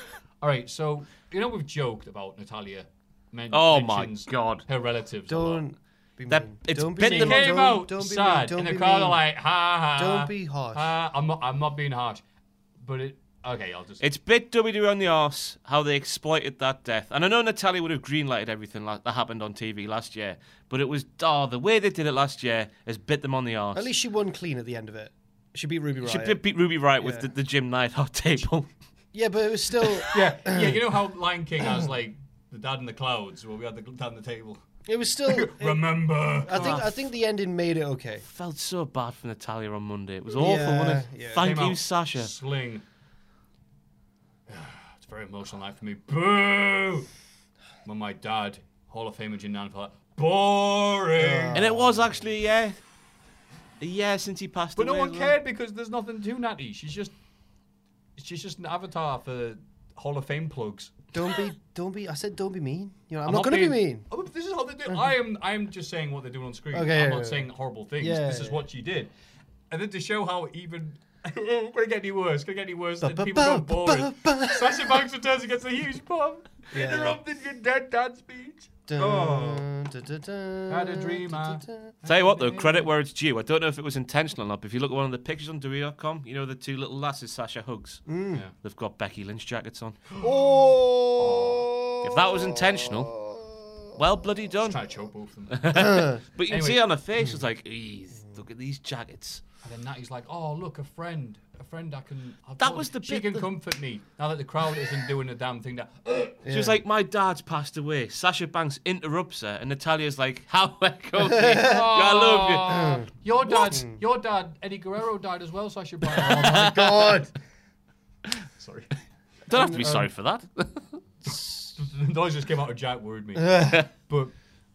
All right, so you know we've joked about Natalia. Men- Oh my mentions God. her relatives. a lot. Don't be That- mean. it's don't be bit She mean. them came Don't- out don't be sad, mean. Don't and the be crowd are mean. like, ha ha. Don't be harsh. Ha. I'm not. I'm not being harsh, but it. Okay, I'll just. It's bit W W E on the arse how they exploited that death. And I know Natalia would have greenlighted everything like that happened on T V last year, but it was, oh, the way they did it last year has bit them on the arse. At least she won clean at the end of it. She beat Ruby Riott. She did beat Ruby Riott with Yeah. the, the Jim Neidhart table. Yeah, but it was still. yeah, yeah. You know how Lion King has like the dad in the clouds, well, we had the dad on the table. It was still. it- Remember. I think. I think the ending made it okay. Felt so bad for Natalia on Monday. It was awful, Yeah, wasn't it? yeah. Thank Came you, out Sasha. Sling. It's a very emotional night for me. Boo! When my dad, Hall of Famer Jim Neidhart, boring. And it was actually, yeah, a year since he passed But away. no one as well. cared because there's nothing to Natty. She's just, she's just an avatar for Hall of Fame plugs. Don't be. Don't be. I said don't be mean. You know, I'm, I'm not, not gonna being- be mean. Oh, but this is how they do. I am. I am just saying what they're doing on screen. Okay, I'm yeah, not yeah, saying yeah. horrible things. Yeah, this is yeah. what she did, and then to show how even. Can it get any worse? Can it get any worse? Ba- And ba- people ba- go boring. ba- ba- Sasha Banks returns and gets a huge pop. Yeah. Interrupted your dead dad speech. Dun, Oh. dun, dun, dun, Had a dream, dun, huh? dun, dun. Tell you what, though, credit where it's due. I don't know if it was intentional or not, but if you look at one of the pictures on W W E dot com, you know the two little lasses Sasha hugs? Mm. Yeah. They've got Becky Lynch jackets on. Oh. If that was intentional, well bloody done. Trying to choke both of them. But you can Anyway. see on her face, it's like, "Eesh, look at these jackets. And then Natty's like, "Oh, look, a friend, a friend I can." I've That got- was the She bit can that- comfort me now that the crowd isn't doing the damn thing. That She was like, my dad's passed away. Sasha Banks interrupts her, and Natalia's like, how welcome. I love you. Oh, your dad, your dad, Eddie Guerrero died as well. Sasha Banks. Oh my god. Sorry, Don't have to be sorry for that. the noise just came out of Jack worried me. But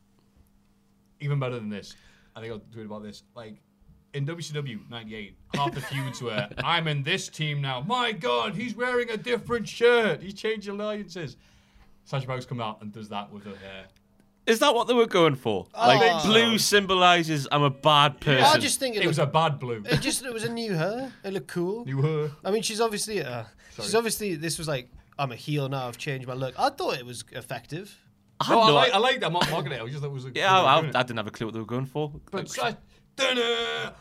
even better than this, I think I'll tweet about this. Like in W C W ninety-eight, half the feuds were, "I'm in this team now. My God, he's wearing a different shirt. He's changed alliances." Sasha Banks come out and does that with her hair. Is that what they were going for? Like, think so. blue symbolizes I'm a bad person. I just think it, It was looked, a bad blue. it just it was a new her. It looked cool. You were. I mean, she's obviously uh, she's obviously this was like I'm a heel now. I've changed my look. I thought it was effective. I had No, I no like, i- I like that. I'm not mocking it. I just thought it was a. yeah, I, I, I didn't have a clue what they were going for. But Sa- Dunno.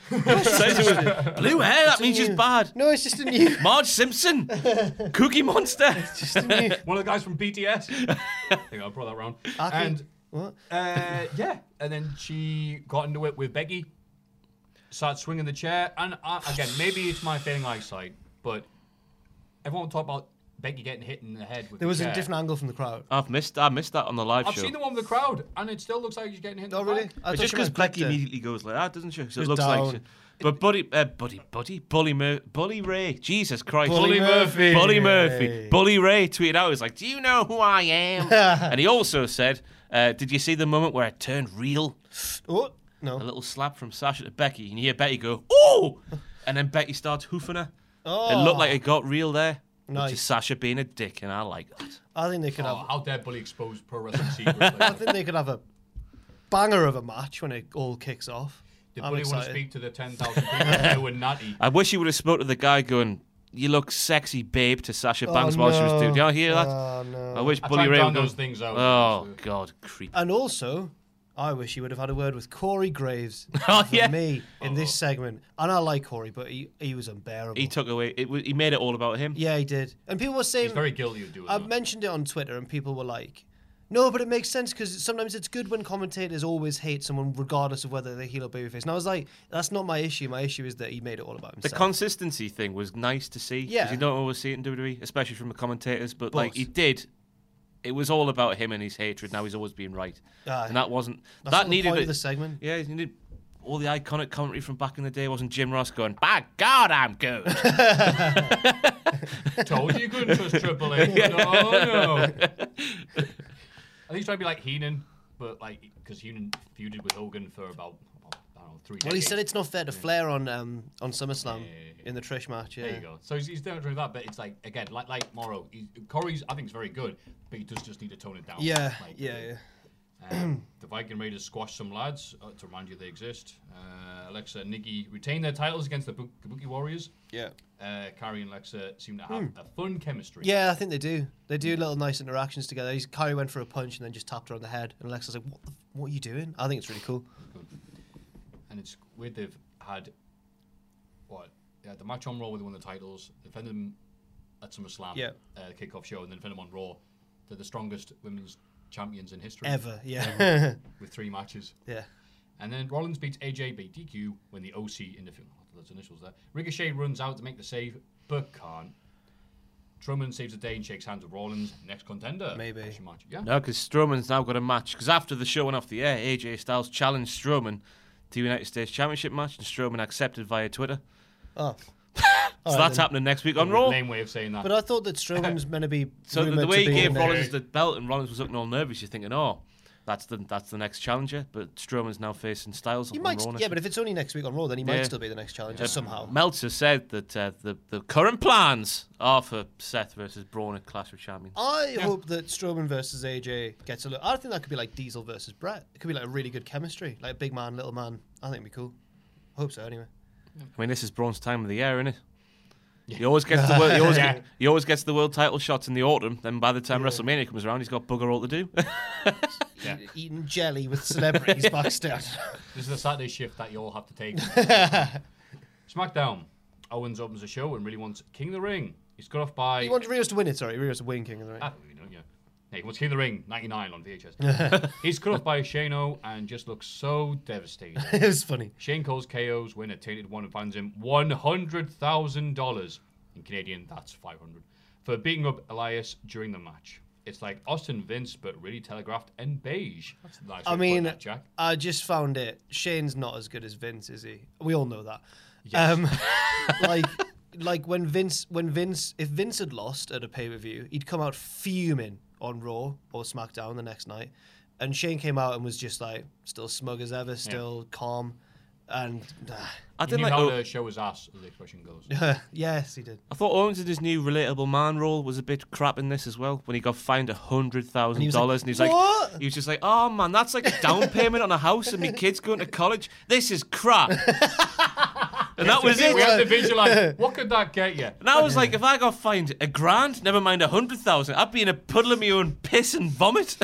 Says it was blue hair, that means she's bad. No, it's just a new. Marge Simpson, Cookie Monster. just a new. One of the guys from B T S. I think I brought that round. I think- And What? uh, yeah, and then she got into it with Becky. Started swinging the chair, and I, again, maybe it's my failing eyesight, but everyone talk about Becky getting hit in the head with There the was chair. a different angle from the crowd. I've missed, I missed that on the live I've show. seen the one with the crowd, and it still looks like she's getting hit. Oh in the really? back. I It's thought just she because meant Becky Victor. immediately goes like that, doesn't she? 'Cause it Just looks down. like. She, but Buddy, uh, Buddy, Buddy, Bully, Mur- Bully Ray, Jesus Christ, Bully Murphy. Bully Murphy, Hey. Bully Ray tweeted out, he was like, "Do you know who I am?" And he also said, uh, "Did you see the moment where it turned real?" Oh no. A little slap from Sasha to Becky, and you hear Becky go, "Oh!" And then Becky starts hoofing her. Oh. It looked like it got real there. Nice. Which is Sasha being a dick, and I like that. I think they could Oh, have. how dare Bully expose pro wrestling secrets? Like I that. think they could have a banger of a match when it all kicks off. Did I'm Bully want to excited. speak to the ten thousand people who were natty? I wish you would have spoke to the guy going, "You look sexy, babe," to Sasha Banks Oh, while she was no. doing. Do you hear that? Oh, no. I wish I Bully tried Ray to would drown go, those things out, Oh so- God, creep. And also, I wish he would have had a word with Corey Graves Oh for yeah. me in this segment. And I like Corey, but he, he was unbearable. He took away. It, wa- he made it all about him. yeah, he did. And people were saying, He's very guilty of doing I that. mentioned it on Twitter, and people were like, "No, but it makes sense because sometimes it's good when commentators always hate someone regardless of whether they're heel or babyface." And I was like, "That's not my issue. My issue is that he made it all about The himself." consistency thing was nice to see. 'cause Yeah. you don't always see it in W W E, especially from the commentators. But like But- he did, it was all about him and his hatred. Now he's always being right, Aye. and that wasn't. That's that not the needed point it. of the segment. Yeah, you needed all the iconic commentary from back in the day. Wasn't Jim Ross going, "By God, I'm good." Told you you couldn't trust Triple H. No, no. I think he's trying to be like Heenan, but like because Heenan feuded with Hogan for about I don't know three. Well, he decades. said it's not fair to Flair on um, on SummerSlam Yeah, yeah, yeah. in the Trish match. Yeah. There you go. So he's, he's doing that, but it's like again, like like Morrow. He, Corey's I think is very good, but he does just need to tone it down. Yeah, Like, yeah, yeah. Um, the Viking Raiders squashed some lads, uh, to remind you they exist. Uh, Alexa and Nikki retained their titles against the Bu- Kabuki Warriors. Yeah. Uh, Carrie and Alexa seem to have Hmm. a fun chemistry. Yeah, I think they do. They do little nice interactions together. He's, Kyrie went for a punch and then just tapped her on the head. And Alexa's like, what, the, what are you doing? I think it's really cool. And it's weird they've had, what, yeah, the match on Raw where they won the titles, defended them at SummerSlam, Yeah. uh, kickoff show, and then defended them on Raw. They're the strongest women's champions in history. Ever, yeah. Um, with three matches. Yeah. And then Rollins beats A J by D Q when the O C in the film. Those initials there. Ricochet runs out to make the save, but can't. Strowman saves the day and shakes hands with Rollins. Next contender. Maybe. Question mark. Yeah. No, because Strowman's now got a match. Because after the show went off the air, A J Styles challenged Strowman to a United States Championship match, and Strowman accepted via Twitter. Oh. So All right, that's then. happening next week on Raw. Lame way of saying that. But I thought that Strowman's meant to be. So the, the rumoured way to he be gave in Rollins there. the belt and Rollins was looking all nervous, you're thinking, oh, that's the that's the next challenger. But Strowman's now facing Styles He on might, Raw. st- next yeah, but if it's only next week on Raw, then he might Yeah. still be the next challenger Uh, somehow. Meltzer said that uh, the, the current plans are for Seth versus Braun at Clash of Champions. I hope that Strowman versus A J gets a look. I think that could be like Diesel versus Brett. It could be like a really good chemistry, like a big man, little man. I think it'd be cool. I hope so. Anyway. I mean, this is Braun's time of the year, isn't it? He always gets the world, he always, Yeah. get, he always gets the world title shots in the autumn. Then by the time WrestleMania comes around, he's got bugger all to do. Yeah. Eating jelly with celebrities backstage. This is the Saturday shift that you all have to take. SmackDown. Owens opens the show and really wants King of the Ring. He's cut off by... You want Rios to win it? Sorry, Rios to win King of the Ring. Ah, you know, yeah. Hey, he wants King of the Ring, ninety-nine on V H S. He's cut off by Shane-O and just looks so devastated. It was funny. Shane Cole's K Os win a tainted one and finds him one hundred thousand dollars. In Canadian, that's five hundred dollars. For beating up Elias during the match. It's like Austin Vince, but really telegraphed and beige. That's a nice way I to put mean, that, Jack. I just found it. Shane's not as good as Vince, is he? We all know that. Yes. Um, like, like when Vince, when Vince, if Vince had lost at a pay per view, he'd come out fuming on Raw or SmackDown the next night, and Shane came out and was just like still smug as ever, still calm, and uh, I He didn't knew like. how O- to show his ass, as the expression goes. yes, he did. I thought Owens in his new relatable man role was a bit crap in this as well. When he got fined a hundred thousand dollars, and he was like, "What?" he was just like, "Oh man, that's like a down payment on a house, and my kids going to college. This is crap." And that was We it. have to visualize, what could that get you? And I was like, if I got fined a grand, never mind a hundred thousand, I'd be in a puddle of my own piss and vomit.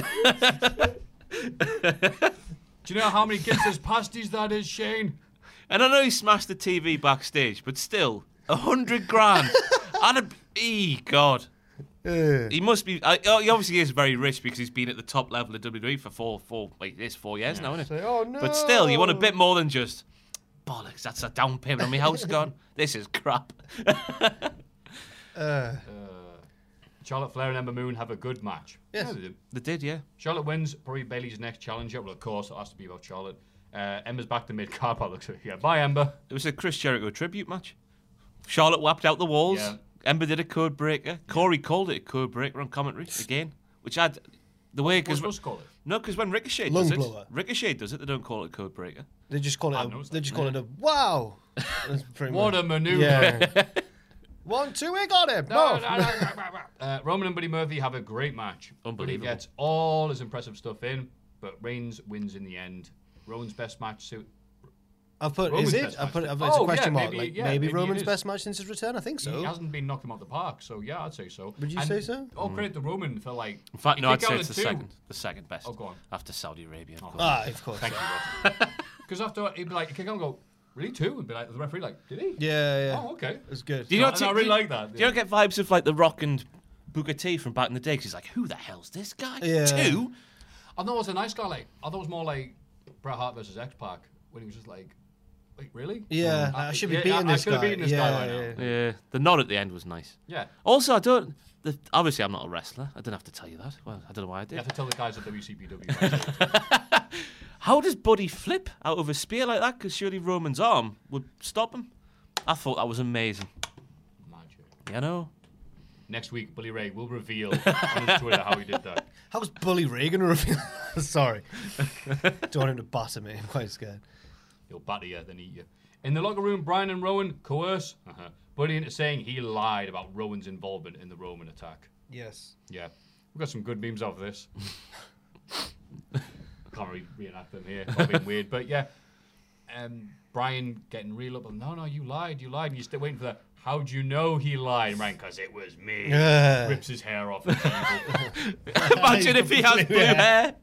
Do you know how many Ginster's pasties that is, Shane? And I know he smashed the T V backstage, but still, a hundred grand. And a, ee, God. He must be. Uh, he obviously is very rich because he's been at the top level of W W E for four, four, like this, four years now, isn't it? Oh no! But still, you want a bit more than just bollocks. That's a down payment on my house gone. This is crap. Uh, Charlotte Flair and Ember Moon have a good match. Yes. Yeah, they do. They did, yeah. Charlotte wins, probably Bailey's next challenger. Well, of course, it has to be about Charlotte. Uh, Ember's back to mid card. Looks like yeah. Bye, Ember. It was a Chris Jericho tribute match. Charlotte whapped out the walls. Yeah. Ember did a code breaker. Corey called it a code breaker on commentary again, which had the way What's because supposed to call it? no, because when Ricochet Lung does it, blower. Ricochet does it. They don't call it a code breaker. they just call it. I've A, noticed they that. just call it a wow. That's pretty What much. a maneuver. Yeah. One, two, we got him. No, No. no, no, no, no, no. Uh, Roman and Buddy Murphy have a great match. Buddy Unbelievable. gets all his impressive stuff in, but Reigns wins in the end. Roman's best match suit. I've put. Roman's is it? best I've match. put. I've, Oh, it's a yeah, question mark. maybe- like yeah, maybe, maybe it Roman's is. best match since his return. I think so. He hasn't been knocked him out the park, so yeah, I'd say so. Would you And say so? All credit to Roman for like. In fact, he no, I'd kicked say out it's the two. second, the second best. Oh, go on. After Saudi Arabia. of course. Ah, of course. Thank yeah. you, Because after he'd be like, he'd kick on and go, really two? And be like, the referee like, did he? Yeah, yeah. Oh, okay. It was good. Do you know And what I really do you- like that, Do you yeah. not get vibes of like The Rock and Booker T from back in the day? 'Cause he's like, who the hell's this guy? Yeah. Two? I thought it was a nice guy. Like, I thought it was more like Bret Hart versus X Pac when he was just like, wait, really? Yeah, Mm. I should be yeah, beating I, this I could have guy. beaten this yeah, guy by yeah, now. yeah. Yeah. The nod at the end was nice. Yeah. Also, I don't. The, obviously, I'm not a wrestler. I don't have to tell you that. Well, I don't know why I You did. have to tell the guys at W C P W. How does Buddy flip out of a spear like that? Because surely Roman's arm would stop him. I thought that was amazing. Magic. You know? Next week, Bully Ray will reveal on his Twitter how he did that. How's Bully Ray going to reveal? Sorry. Don't want him to batter me. I'm quite scared. He'll batter you, then eat you. In the locker room, Brian and Rowan coerce uh-huh, Buddy into saying he lied about Rowan's involvement in the Roman attack. Yes. Yeah. We've got some good memes of this. I can't really reenact them here. It's being weird, but yeah. Um, Brian getting real up. No, no, you lied. You lied. And you're still waiting for that. How'd you know he lied? Right, because it was me. Yeah. Rips his hair off. The Imagine if he has blue hair.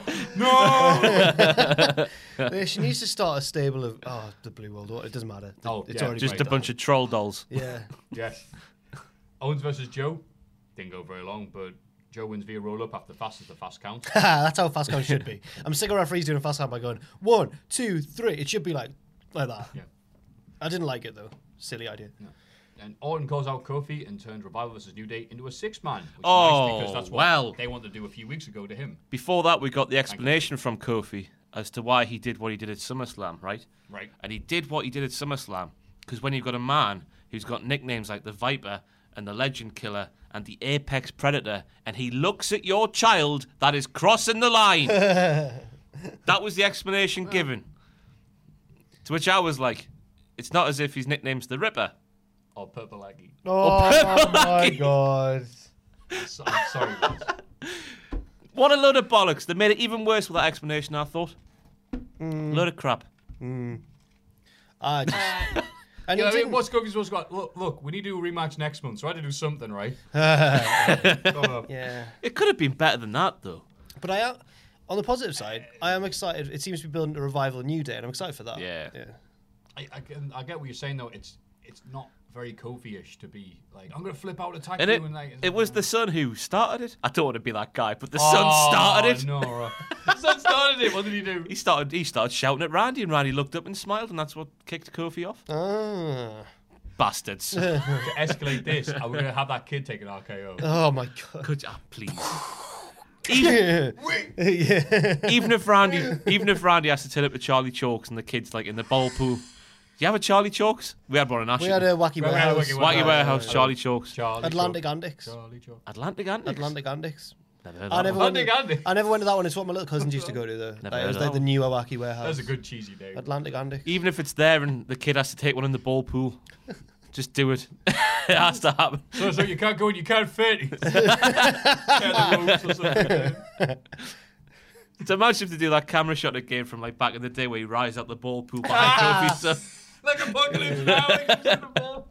No. Yeah, she needs to start a stable of oh the Blue World Order. It doesn't matter. Oh, it's yeah, already Just made a that. bunch of troll dolls. Yeah. Yes. Owens versus Joe. Didn't go very long, but Joe wins via roll up after the fastest the fast count. That's how fast count should be. I'm sick of referees doing a fast count by going one, two, three. It should be like like that. Yeah. I didn't like it though. Silly idea. No. And Orton calls out Kofi and turns Revival versus New Day into a six-man. Which Oh, is nice because that's what well. they wanted to do a few weeks ago to him. Before that, we got the explanation from Kofi as to why he did what he did at SummerSlam, right? Right. And he did what he did at SummerSlam because when you've got a man who's got nicknames like the Viper and the Legend Killer and the Apex Predator, and he looks at your child, that is crossing the line. That was the explanation given. To which I was like, it's not as if his nickname's the Ripper. Or Purple Aggie. Oh, Purple my Aggie. god. So, I'm sorry, guys. What a load of bollocks. They made it even worse with that explanation, I thought. Mm. Load of crap. Mm. I just... And Yeah, he I mean, didn't- what's Kofi's supposed to go? Look, look, we need to do a rematch next month, so I had to do something, right? Yeah. It could have been better than that, though. But I am, on the positive side, I am excited. It seems to be building a revival of New Day, and I'm excited for that. Yeah. Yeah. I, I, can- I get what you're saying, though. It's it's not very Kofi-ish to be like, I'm going to flip out, attack And you. it, and like, it was the son who started it. I don't want to be that guy, but the Oh, son started it. No, right. The son started it. What did he do? He started. He started shouting at Randy, and Randy looked up and smiled, and that's what kicked Kofi off. Ah. Bastards. To escalate this, are we going to have that kid take an R K O? Oh my god. Could ah, please. Even, Yeah. even if Randy, even if Randy has to turn up to Charlie Chalks and the kids like in the bowl pool. Do you have a Charlie Chalks? We had one in We Ashton. had a wacky We had a warehouse. Wacky Wacky Yeah, Warehouse, yeah, Charlie Chalks. Charlie Atlantic Chalk. Andics. Charlie Chalk. Atlantic Andics. Atlantic Andics. Never heard of I that never, one. went Atlantic to, Andics. I never went to that one. It's what my little cousins used to go to, though. Never Like, it was heard like of the that new Wacky Warehouse. That's a good cheesy name. Atlantic Andics. Even if it's there and the kid has to take one in the ball pool, just do it. It has to happen. So, so you can't go and you can't fit. Tear the ropes or something. So imagine if they do that camera shot again from like back in the day where he rises out the ball pool behind Kofi's son. Like Apocalypse Now. Like he's in the ball.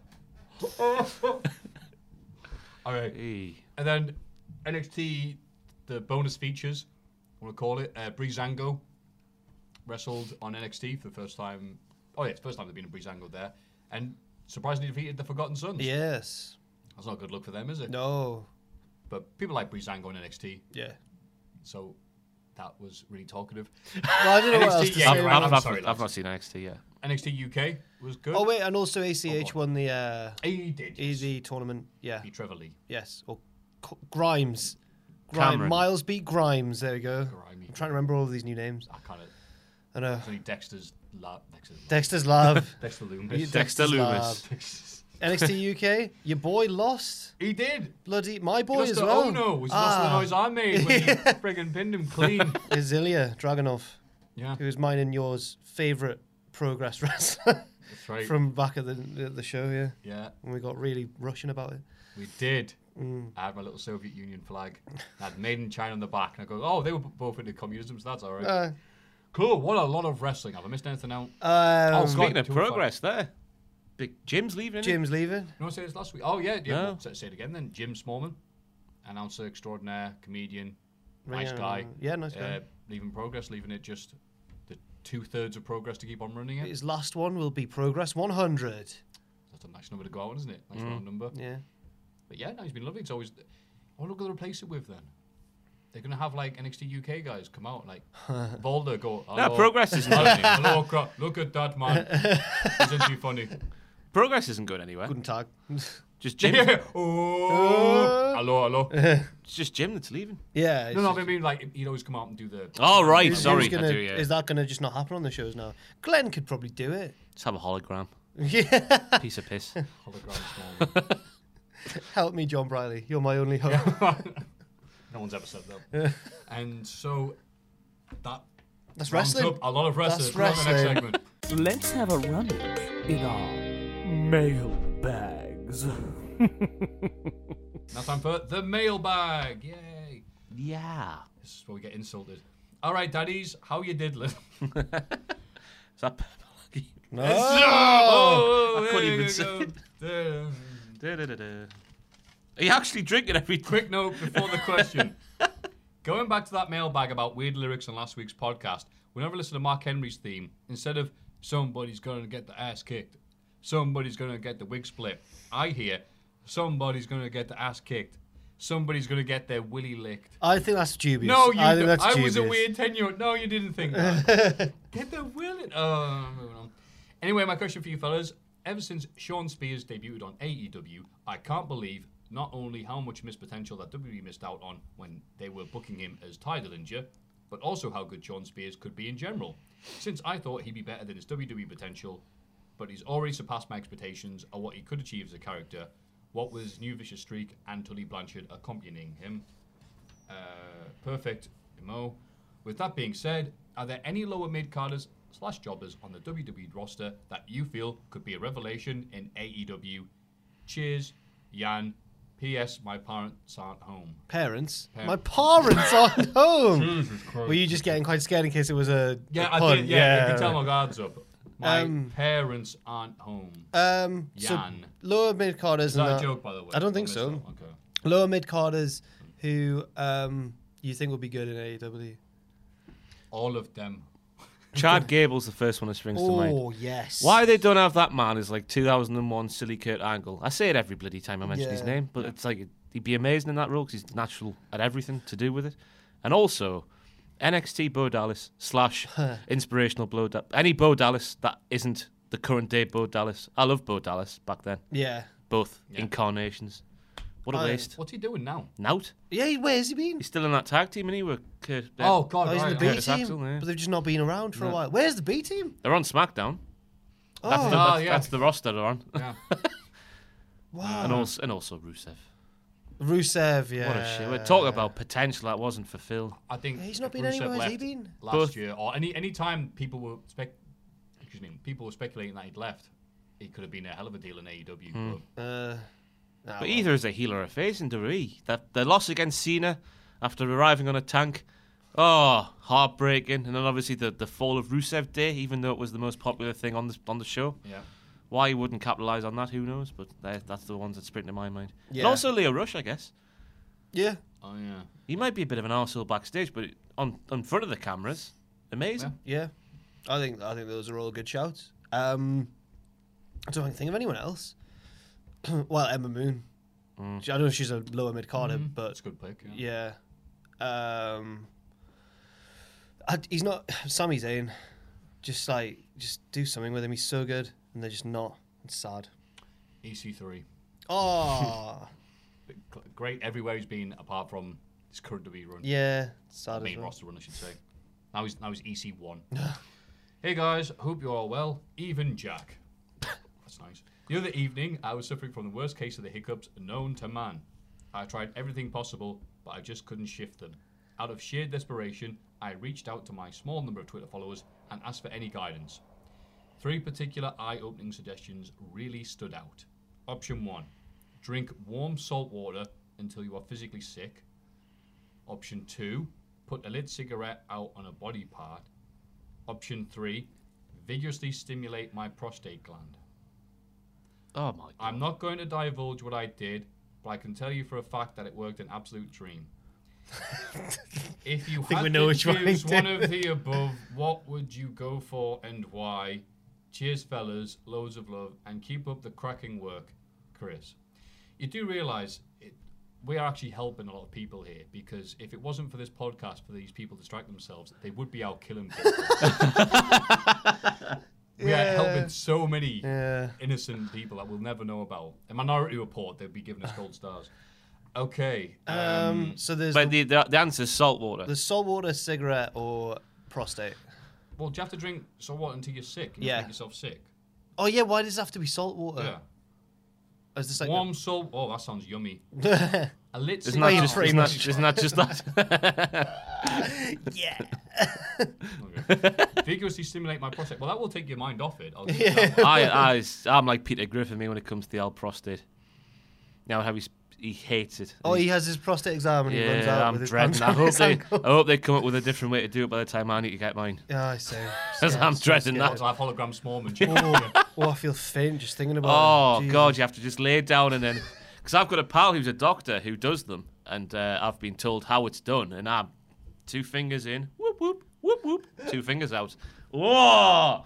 All right. Hey. And then N X T, the bonus features, I want to call it. Uh, Breezango wrestled on N X T for the first time. Oh, yeah, it's the first time they've been in Breezango there. And surprisingly defeated the Forgotten Sons. Yes. That's not a good look for them, is it? No. But people like Breezango on N X T. Yeah. So that was really talkative. Well, I don't know what N X T, else to yeah, say. you're I've, right. I've, I'm I've, sorry, I've lads. not seen N X T yet. N X T U K was good. Oh, wait, and also A C H Oh, won the uh, He did. E Z tournament. Yeah. Beat Trevor Lee. Yes. Or C- Grimes. Grimes. Cameron. Miles beat Grimes. There we go. Grimy. I'm trying to remember all of these new names. I kind of. I know. It's only Dexter's lab. Dexter's lab. Dexter's Love. Dexter Loomis. Dexter Loomis. N X T U K. Your boy lost. He did. Bloody my He boy lost as to well. Ono, which Ah. was the noise I made when you friggin' pinned him clean. Ilya Dragunov, Yeah, who was mine and yours favourite Progress wrestler that's right. from back at the, the the show. Yeah, yeah, when we got really Russian about it. we did. Mm. I had my little Soviet Union flag. I had Made in China on the back, and I go, oh, they were both into communism, so that's all right. Uh, Cool. What a lot of wrestling. Have I missed anything out? um, Oh, Speaking God, of too far. progress, there. Big Jim's leaving. isn't he? Jim's leaving. You want to say this last week? Oh, yeah. yeah. No. Well, say, say it again then. Jim Smallman, announcer extraordinaire, comedian, nice Ringer, guy. Yeah, nice guy. Uh, leaving Progress, leaving it just the two-thirds of Progress to keep on running it. His last one will be Progress one hundred. That's a nice number to go on, isn't it? Nice Mm. round number. Yeah. But yeah, no, he's been lovely. It's always. What are they going to replace it with then? They're going to have like N X T U K guys come out like Volder go. No, "Hello." Progress isn't going anywhere. Hello, cro- look at that man. Isn't he funny? Progress isn't going anywhere. Guten Tag. Just Jim. Yeah. Oh. Hello, hello. It's just Jim that's leaving. Yeah. No, no, I mean like he'd always come out and do the. Oh, right. Who's- Sorry. who's gonna- I do, yeah. Is that going to just not happen on the shows now? Glenn could probably do it. Just have a hologram. Yeah. Piece of piss. Hologram Smallman. Help me, John Briley. You're my only hope. No one's ever said that. And so that That's rounds wrestling. up a lot of wrestlers. That's We're on the next wrestling. segment. Let's have a rummage in our mail bags. Now time for the mailbag. Yay. Yeah. This is where we get insulted. All right, daddies, how you diddling? Is that purple? No. Oh, I couldn't there even you say go. it. There. Da-da-da-da. Are you actually drinking everything? Quick note before the question. Going back to that mailbag about weird lyrics on last week's podcast, whenever I listen to Mark Henry's theme, instead of somebody's going to get the ass kicked, somebody's going to get the wig split, I hear somebody's going to get the ass kicked, somebody's going to get their willy licked. I think that's dubious. No, you I think don't. that's I dubious. was a weird ten-year-old. No, you didn't think that. Get the willy... Oh, moving on. Anyway, my question for you fellas. Ever since Sean Spears debuted on A E W, I can't believe not only how much missed potential that W W E missed out on when they were booking him as Ty Dillinger, but also how good Sean Spears could be in general. Since I thought he'd be better than his W W E potential, but he's already surpassed my expectations of what he could achieve as a character. What was his new vicious streak and Tully Blanchard accompanying him? Uh, perfect, Mo. With that being said, are there any lower mid-carders slash jobbers on the W W E roster that you feel could be a revelation in A E W? Cheers, Jan. P S. My parents aren't home. Parents? Par- My parents aren't home. Jesus Christ. Were you just getting quite scared in case it was a Yeah, a I pun? did. Yeah, you can tell my guards up. My Um, parents aren't home. Um, so Jan. lower mid carders. Is that a joke, by the way? I don't think missed so. that. Okay. Lower mid carders who um you think would be good in A E W? All of them. Chad Gable's the first one that springs to mind. Oh yes. Why they don't have that man is like two thousand one silly Kurt Angle. I say it every bloody time I mention his Yeah. name, but it's like he'd be amazing in that role because he's natural at everything to do with it. And also, N X T Bo Dallas slash inspirational Bo Dallas. Any Bo Dallas that isn't the current day Bo Dallas. I love Bo Dallas back then. Yeah. Both Yeah. incarnations. What a Oh, waste. What's he doing now? Nout. Yeah. he- Where's he been? He's still in that tag team, and he were Kurt. uh, Oh, God, Oh, he's in right. the B Curtis team, Axel, yeah. but they've just not been around for a while. Where's the B team? They're on SmackDown. Oh, That's, the, Oh, that's, yeah. that's the roster they're on. Yeah. wow. and also and also Rusev. Rusev, yeah. What a shit. We're talking about potential that wasn't fulfilled. I think He's not been Rusev anywhere, has he left been? last Both- year, or any any time people were spec, excuse me, people were speculating that he'd left. He could have been a hell of a deal in A E W. Hmm. But Uh, nah, But well. either as a heel or a face in W W E. That the loss against Cena after arriving on a tank, oh, heartbreaking. And then obviously the, the fall of Rusev Day, even though it was the most popular thing on the on the show. yeah, Why he wouldn't capitalise on that, who knows? But that- that's the ones that spring to my mind. Yeah. And also Leo Rush, I guess. Yeah. oh yeah, He might be a bit of an arsehole backstage, but on in front of the cameras, amazing. Yeah, I think I think those are all good shouts. Um, I don't think of anyone else. well, Emma Moon. Mm. She- I don't know if she's a lower mid carder, Mhm. but that's a good pick. Yeah. yeah. Um, I, he's not Sami Zayn. Just like just do something with him. He's so good, and they're just not. It's sad. E C three, Oh, great everywhere he's been apart from his current W W E run. yeah, it's sad as main well. roster run, I should say. Now he's now he's E C one. Hey guys, hope you're all well. Even Jack. That's nice. The other evening, I was suffering from the worst case of the hiccups known to man. I tried everything possible, but I just couldn't shift them. Out of sheer desperation, I reached out to my small number of Twitter followers and asked for any guidance. Three particular eye-opening suggestions really stood out. Option one, drink warm salt water until you are physically sick. Option two, put a lit cigarette out on a body part. Option three, vigorously stimulate my prostate gland. Oh my god. I'm not going to divulge what I did, but I can tell you for a fact that it worked an absolute dream. If you think we had know to which one choose he one did. of the above, what would you go for and why? Cheers, fellas. Loads of love. And keep up the cracking work, Chris. You do realise it, we are actually helping a lot of people here, because if it wasn't for this podcast, for these people to distract themselves, they would be out killing people. We are helping so many Yeah. innocent people that we'll never know about. A Minority Report, they'd be giving us gold stars. Okay. Um, Um, so there's But the, the, the, the answer is salt water. the saltwater, cigarette, or prostate. well, do you have to drink salt water until you're sick? And Yeah. You make yourself sick? Oh yeah, why does it have to be saltwater? Yeah. Is this like Warm salt. Oh, that sounds yummy. the- A lit Isn't that, cigarette. just, pretty isn't, much. that, isn't that just that? yeah. Okay. Vigorously stimulate my prostate. Well, that will take your mind off it. I'll give you Yeah. that one. I, I, I'm like Peter Griffin me when it comes to the old prostate. Now, how he's he hates it. Oh, he has his prostate exam and he runs yeah, out I'm with his dreading. pants I around hope his they, ankle. I hope they come up with a different way to do it by the time I need to get mine. Yeah, I see. Because I'm dreading that. I'll have hologram Smallman. Oh, oh, I feel faint just thinking about Oh it. Jesus. God, you have to just lay it down and then. Because I've got a pal who's a doctor who does them, and uh, I've been told how it's done, and I'm two fingers in, whoop whoop whoop whoop, two fingers out. Whoa!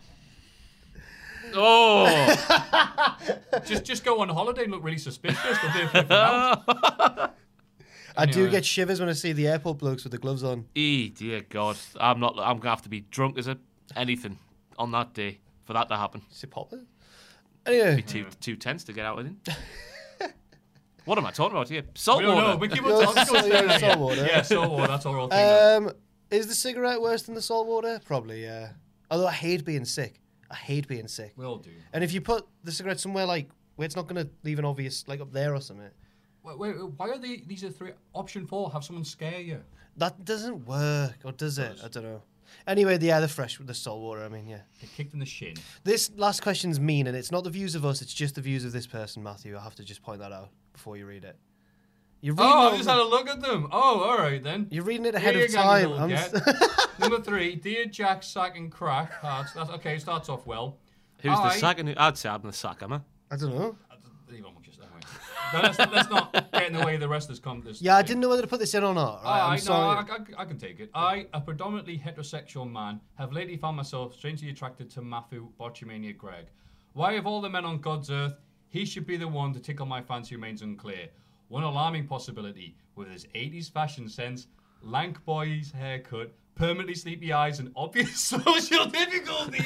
Oh! just just go on holiday and look really suspicious. They'll do it for everything else. I do Anyway. get shivers when I see the airport blokes with the gloves on. E dear God, I'm not. I'm gonna have to be drunk as a anything on that day for that to happen. Is it Popper? Anyway, Be too too tense to get out with it. What am I talking about here? Salt We don't water. know, but keep You're on talking. salt- you're salt water. Yeah, salt water. That's our old thing. now. um, is the cigarette worse than the salt water? Probably, yeah. Although I hate being sick. I hate being sick. We all do. And if you put the cigarette somewhere like where it's not going to leave an obvious, like up there or something, Wait, wait, why are they, these are three? Option four, have someone scare you. that doesn't work, or does it? I don't know. Anyway, the yeah, the fresh with the salt water. I mean, yeah. Get kicked in the shin. This last question's mean, and it's not the views of us. It's just the views of this person, Matthew. I have to just point that out before you read it. You're reading Oh, it I just over- had a look at them. Oh, all right then. You're reading it ahead Here of you go, you time. little I'm get. s- Number three, Dear Jack, Sack and Crack. Hearts. That's, okay, starts off well. Who's the I- sack? I'd say I'm the sack, am I? I don't know. Leave on just anyway. No, let's, let's not get in the way of the rest of this contest. Yeah, I didn't know whether to put this in or not. Right, I, I'm no, sorry. I, I, I can take it. I, a predominantly heterosexual man, have lately found myself strangely attracted to Matthew Botchamania Greg. Why, of all the men on God's earth, he should be the one to tickle my fancy remains unclear. One alarming possibility, with his eighties fashion sense, lank boy's haircut, permanently sleepy eyes, and obvious social difficulties.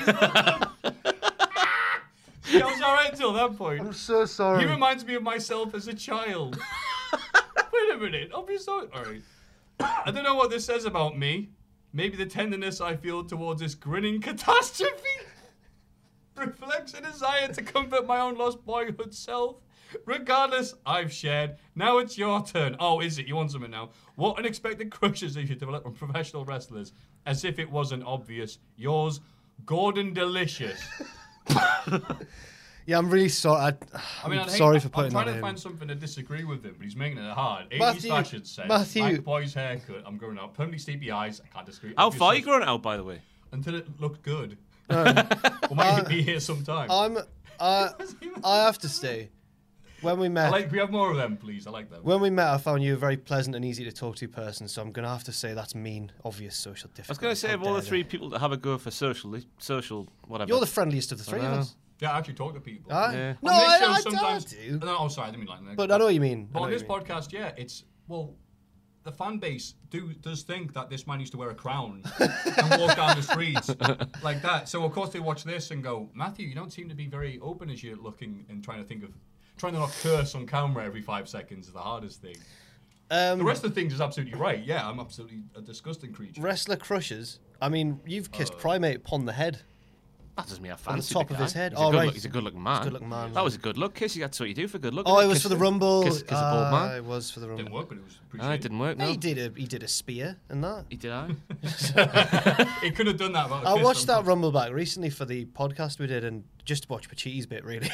Yeah, I was alright until that point. I'm so sorry. He reminds me of myself as a child. Wait a minute. Obvious. All right. I don't know what this says about me. Maybe the tenderness I feel towards this grinning catastrophe reflects a desire to comfort my own lost boyhood self. Regardless, I've shared. Now it's your turn. Oh, is it? You want something now? What unexpected crushes they should develop from professional wrestlers? As if it wasn't obvious. Yours, Gordon Delicious. Yeah, I'm really sorry. I, I mean, I'm I'd hate- sorry for I'm putting trying that to in. find something to disagree with him, but he's making it hard. eighties Matthew- fashion sense, Matthew- black boy's haircut. I'm growing up. Permanently sleepy eyes. I can't disagree. How Obvious far are you sense- growing out, by the way? Until it looked good. we might be here sometime. I'm. Uh, I have to say, when we I met, like. We have more of them, please. I like them. when we met, I found you a very pleasant and easy to talk to person. So I'm gonna have to say that's mean, obvious social difficulty. I was going to say, How of all the dare three they. people that have a go for social, social, whatever. You're the friendliest of the three of know. us. Yeah, I actually talk to people. Aye? Yeah. No, On this I, show, I, I sometimes. do. No, oh, sorry, I didn't mean like that. But I know what you mean. I But know on what this you mean. podcast, yeah, it's well, the fan base do does think that this man used to wear a crown and walk down the streets like that. So of course they watch this and go, Matthew, you don't seem to be very open as you're looking and trying to think of, trying to not curse on camera every five seconds is the hardest thing. Um, The rest of the things is absolutely right. Yeah, I'm absolutely a disgusting creature. Wrestler crushes. I mean, you've Uh, kissed Primate upon the head. That doesn't mean I fancy top the of guy. his head. He's Oh, a good right. look, he's a good-looking man. He's a good-looking man. That was a good look. Kiss, that's what you do for good look. Oh, isn't it was Kiss for the Rumble. Kiss, kiss a bald Ah, man. It was for the Rumble. Didn't work, but it was Ah, appreciated. it didn't work. Yeah, No, he did a he did a spear and that. he did. I. It could have done that. About a I kiss watched that sometimes. Rumble back recently for the podcast we did, and just to watch Pachiti's bit really.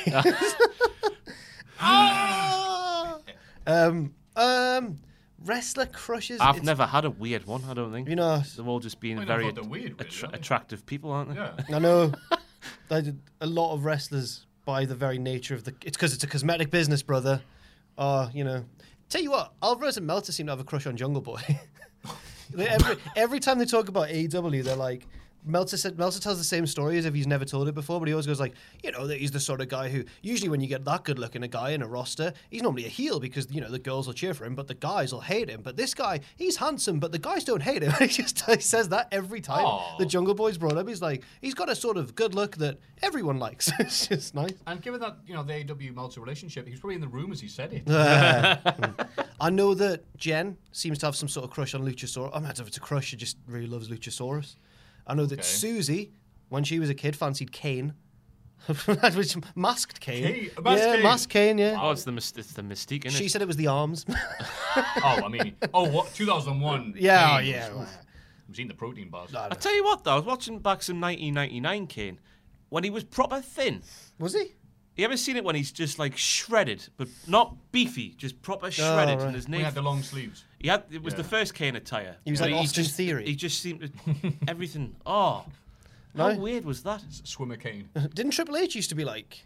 Ah! um, um, wrestler crushes. I've it's- never had a weird one. I don't think. You know, They've all just been I mean, very I thought they're weird, really, attra- aren't they? attractive people, aren't they? Yeah. I know. I did a lot of wrestlers by the very nature of the. It's because it's a cosmetic business, brother. Uh, you know. Tell you what, Alvarez and Meltzer seem to have a crush on Jungle Boy. They- every, every time they talk about A E W, they're like, Meltzer said Meltzer tells the same story as if he's never told it before, but he always goes like, you know, that he's the sort of guy who usually when you get that good looking a guy in a roster, he's normally a heel because you know the girls will cheer for him, but the guys will hate him. But this guy, he's handsome, but the guys don't hate him. he just he says that every time Aw. the Jungle Boy's brought up. He's like, he's got a sort of good look that everyone likes. It's just nice. And given that, you know, the A E W Meltzer relationship, he was probably in the room as he said it. I know that Jen seems to have some sort of crush on Luchasaurus. I don't know if it's a crush, she just really loves Luchasaurus. I know that Okay. Susie, when she was a kid, fancied Kane. Which masked Kane. Kane? Masked yeah, Kane? masked Kane, yeah. Oh, it's the mys- it's the mystique, isn't She it? said it was the arms. Oh, I mean, oh, what, two thousand one? yeah, oh, Kane yeah. was- was eating the protein bars. I I don't- tell you what, though, I was watching back some nineteen ninety-nine Kane when he was proper thin. Was he? You ever seen it when he's just like shredded, but not beefy, just proper shredded, right. and his We name. had the long sleeves. He had it was Yeah. the first Kane attire. He was But like Austin just, Theory. He just seemed to everything. Oh, how No? weird was that? Swimmer Kane. Didn't Triple H used to be like,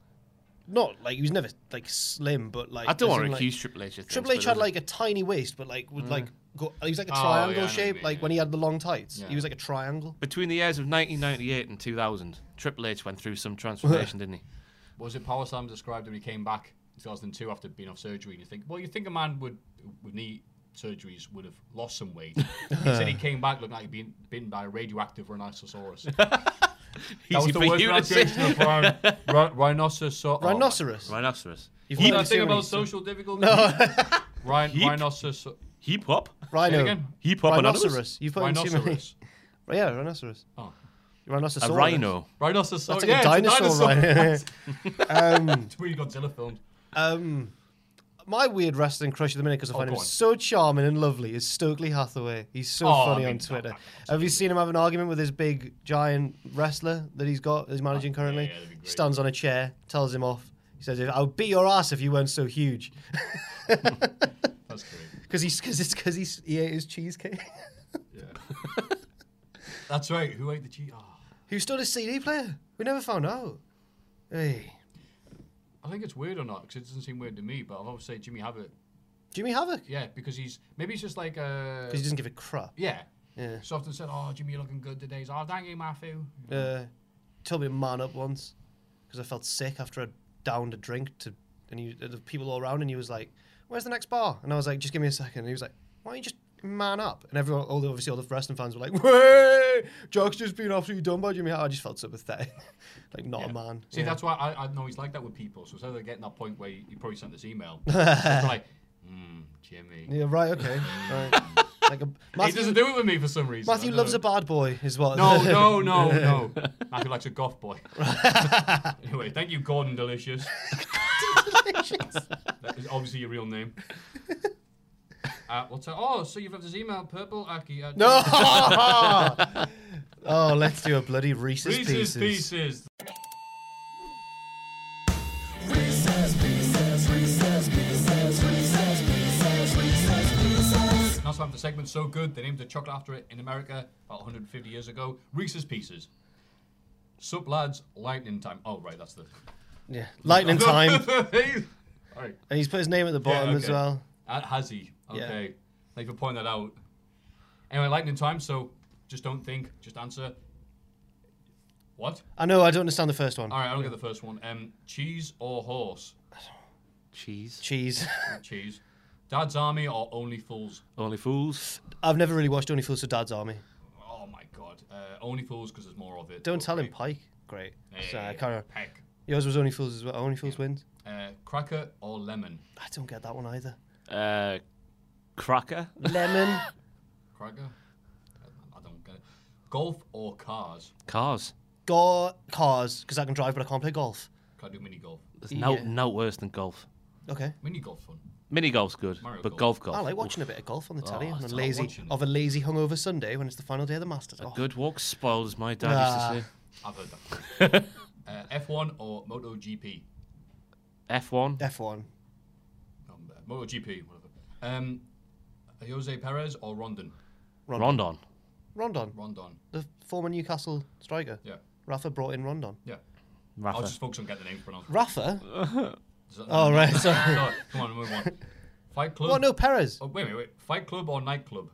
not like he was never like slim, but like I don't as want in, to like, accuse Triple H of things. Triple H but had there's- like a tiny waist, but like with like go, he was like a Oh, triangle yeah, I know what shape, you mean, like yeah. when he had the long tights. Yeah. He was like a triangle. between the years of nineteen ninety-eight and two thousand, Triple H went through some transformation, didn't he? What was it Power Slam described when he came back in two thousand two after being off surgery? And you think, well, you think a man would with knee surgeries would have lost some weight. He said he came back looking like he'd been bitten by a radioactive rhinoceros. That was Easy the for worst you to say. pronunciation of rhin- ri- rhinoceros. oh, Rhinoceros. Rhinoceros. You've You heard know me thing say about it. social difficulties? Rhin- Heap? rhinoceros. Heap hop. Say it Rhino. again. Heap hop anonymous. Rhinoceros. You've put in too many. Rhinoceros. Yeah, rhinoceros. Oh. Rhinoceros. A rhino. Rhinoceros. That's like yeah, a it's dinosaur, dinosaur. right? um, It's really Godzilla filmed. um, my weird wrestling crush at the minute, because I Oh, find go him on. so charming and lovely, is Stokely Hathaway. He's so Oh, funny I on mean, Twitter. that- that- Have you seen him have an argument with his big giant wrestler that he's got, he's managing currently? yeah, that'd be great. Stands on a chair, tells him off. He says, "I would beat your ass if you weren't so huge." That's great. Because he's because it's because he's he ate his cheesecake. Yeah. That's right. Who ate the cheese? Oh. Who stole his C D player? We never found out. Hey, I think it's weird or not, because it doesn't seem weird to me, but I've always said Jimmy Havoc. Jimmy Havoc. Yeah, because he's, maybe he's just like, uh, Because he doesn't give a crap. yeah. Yeah. So often said, oh, Jimmy, you're looking good today. He's, oh, thank you, Matthew. Uh, told me to man up once because I felt sick after I downed a drink to, and he, the people all around, and he was like, "Where's the next bar?" And I was like, "Just give me a second." And he was like, "Why don't you just man up?" And everyone, all the, obviously all the wrestling fans were like, "Way, Jock's just been absolutely done by Jimmy." I just felt so pathetic, like not Yeah. a man. See, Yeah. that's why I, I know he's like that with people. So instead of getting that point where you, you probably sent this email, it's like, hmm, Jimmy. Yeah, right. Okay. Right. Like a, He Matthew, doesn't do it with me for some reason. Matthew I don't loves know. a bad boy, is what. No, no, no, no. Matthew likes a goth boy. Anyway, thank you, Gordon Delicious. That is obviously your real name. Uh, what's that? Oh, so you've left this email, Purple Aki. At No. Oh, let's do a bloody Reese's, Reese's Pieces. Pieces. Now, so the segment's so good, they named the chocolate after it in America about one hundred fifty years ago. Reese's Pieces. Sup, lads, lightning time. Oh, right, that's the... Yeah, lightning time. All right. And he's put his name at the bottom Yeah, as okay. well. Uh, has he? Yeah. Okay. Thank you for pointing that out. Anyway, lightning time, so just don't think, just answer. What? I know, I don't understand the first one. All right, I'll get the first one. Um, cheese or horse? Cheese. Cheese. Cheese. Dad's Army or Only Fools? Only fools. I've never really watched Only Fools for Dad's Army. Oh my god. Uh, Only Fools because there's more of it. Don't but tell him great. Pike. Great. Hey, So, I can't, Peck. yours was Only Fools as well. Only Fools wins. Uh, cracker or lemon? I don't get that one either. Uh, cracker. Lemon. Cracker? I don't get it. Golf or cars? Cars. Go cars, because I can drive, but I can't play golf. Can I do mini golf? There's no, Yeah. no worse than golf. Okay. Mini golf fun. Mini golf's good, Mario but Golf. golf golf. I like watching a bit of golf on the telly on a it's lazy, watching it. of a lazy hungover Sunday when it's the final day of the Masters. A Oh. good walk spoiled, as my dad Ah. used to say. I've heard that. uh, F one or MotoGP? F one. F one. Um, uh, MotoGP, whatever. Um, Jose Perez or Rondon? Rondon. Rondon. Rondon. The former Newcastle striker. Yeah. Rafa brought in Rondon. Yeah. Rafa. I'll just focus on getting the names pronounced. Rafa? Is that- Oh, right, sorry. No, come on, move on. Fight Club. What? No, Perez. Oh, wait, wait, wait. Fight Club or Nightclub?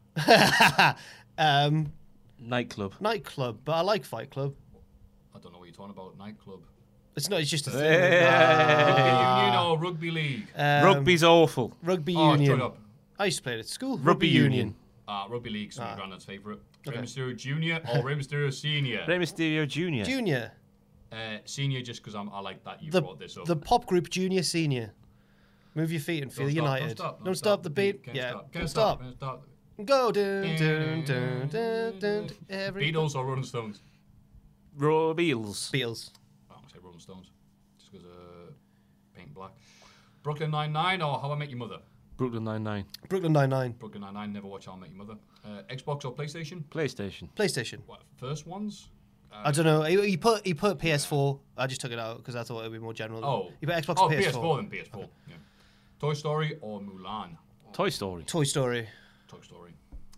Um, Nightclub. nightclub, but I like Fight Club. I don't know what you're talking about. Nightclub. It's not. It's just a thing. Rugby Union or Rugby League? Um, Rugby's awful. Rugby Oh, union. shut up. I used to play it at school. Rugby union. Uh, Rugby League's my granddad's favourite. Rey Okay. Mysterio Junior or Rey Mysterio Senior? Rey Mysterio Junior Junior. Uh, senior, just because I like that you The, brought this up. the pop group Junior Senior. Move your feet and feel Don't stop, united. Don't stop. Don't stop the beat. Can't Yeah. Stop. Don't Can't stop. Can't stop. Go dun dun dun dun dun. Every Beatles or Rolling Stones? Beatles. Beatles. Oh, I'm going to say Rolling Stones. Just because uh, paint black. Brooklyn Nine-Nine or How I Met Your Mother? Brooklyn Nine-Nine. Brooklyn Nine Nine. Brooklyn Nine-Nine, never watch How I Met Your Mother. Uh, Xbox or PlayStation? PlayStation. PlayStation. What, first ones? I don't know. He, he put he put P S four. I just took it out because I thought it would be more general. Oh. He put Xbox oh, and P S four. P S four then P S four. Yeah. Toy Story or Mulan? Toy Story. Toy Story. Toy Story.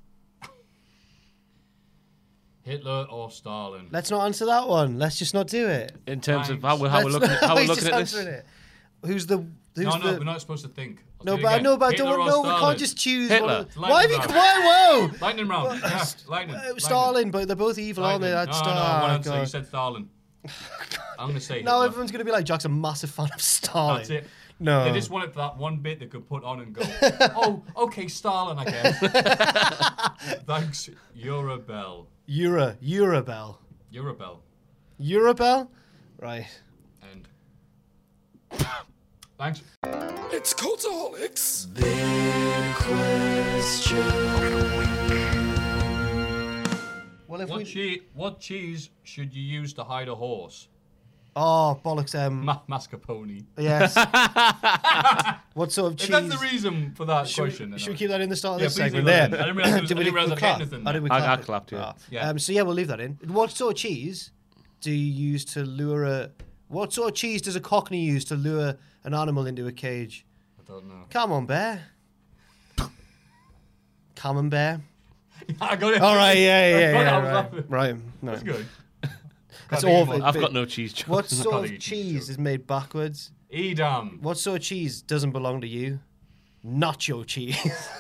Hitler or Stalin? Let's not answer that one. Let's just not do it. In terms of Thanks. how we're, how we're Let's looking at, not- how we're he's looking just at this. answering it. Who's the who's no, no, the we're not supposed to think. I'll No, say it but I again. know, but I Hitler don't or know. We Stalin? can't just choose Hitler. one. Of, Lightning why? Have you, round. why? Whoa! Lightning round. Yeah, lightning. Uh, lightning. Stalin, but they're both evil, aren't they? Lightning. That's no, no, Stalin. one Oh, answer. You God. said Stalin. I'm going to say Now Hitler. everyone's going to be like, Jack's a massive fan of Stalin. That's it. No. They just wanted that one bit they could put on and go, oh, okay, Stalin, I guess. Thanks, Eurobell. Eura, Eurabell. Eurobell. Eurabell? Right. And thanks. It's Cultaholics. Well, if What, we... che- what cheese should you use to hide a horse? Oh, bollocks. Um, Ma- mascarpone. yes. What sort of If cheese? that's the reason for that Should, question. we, then should we I- keep that in the start of Yeah, this please segment leave there? that in. I didn't realise- I Did we didn't realise we I'd clap? get anything I did we I- clap I it? clapped, yeah. Ah. Yeah. Um, so yeah, we'll leave that in. What sort of cheese do you use to lure a... What sort of cheese does a cockney use to lure an animal into a cage? I don't know. Come on, bear. Camembert. I got it. All right, yeah, yeah, I yeah. was right. laughing. right. No. That's good. That's Can't think of awful. one. I've got no cheese. Choice. What Can't sort think of of cheese cheese is made backwards? Edam. What sort of cheese doesn't belong to you? Nacho cheese.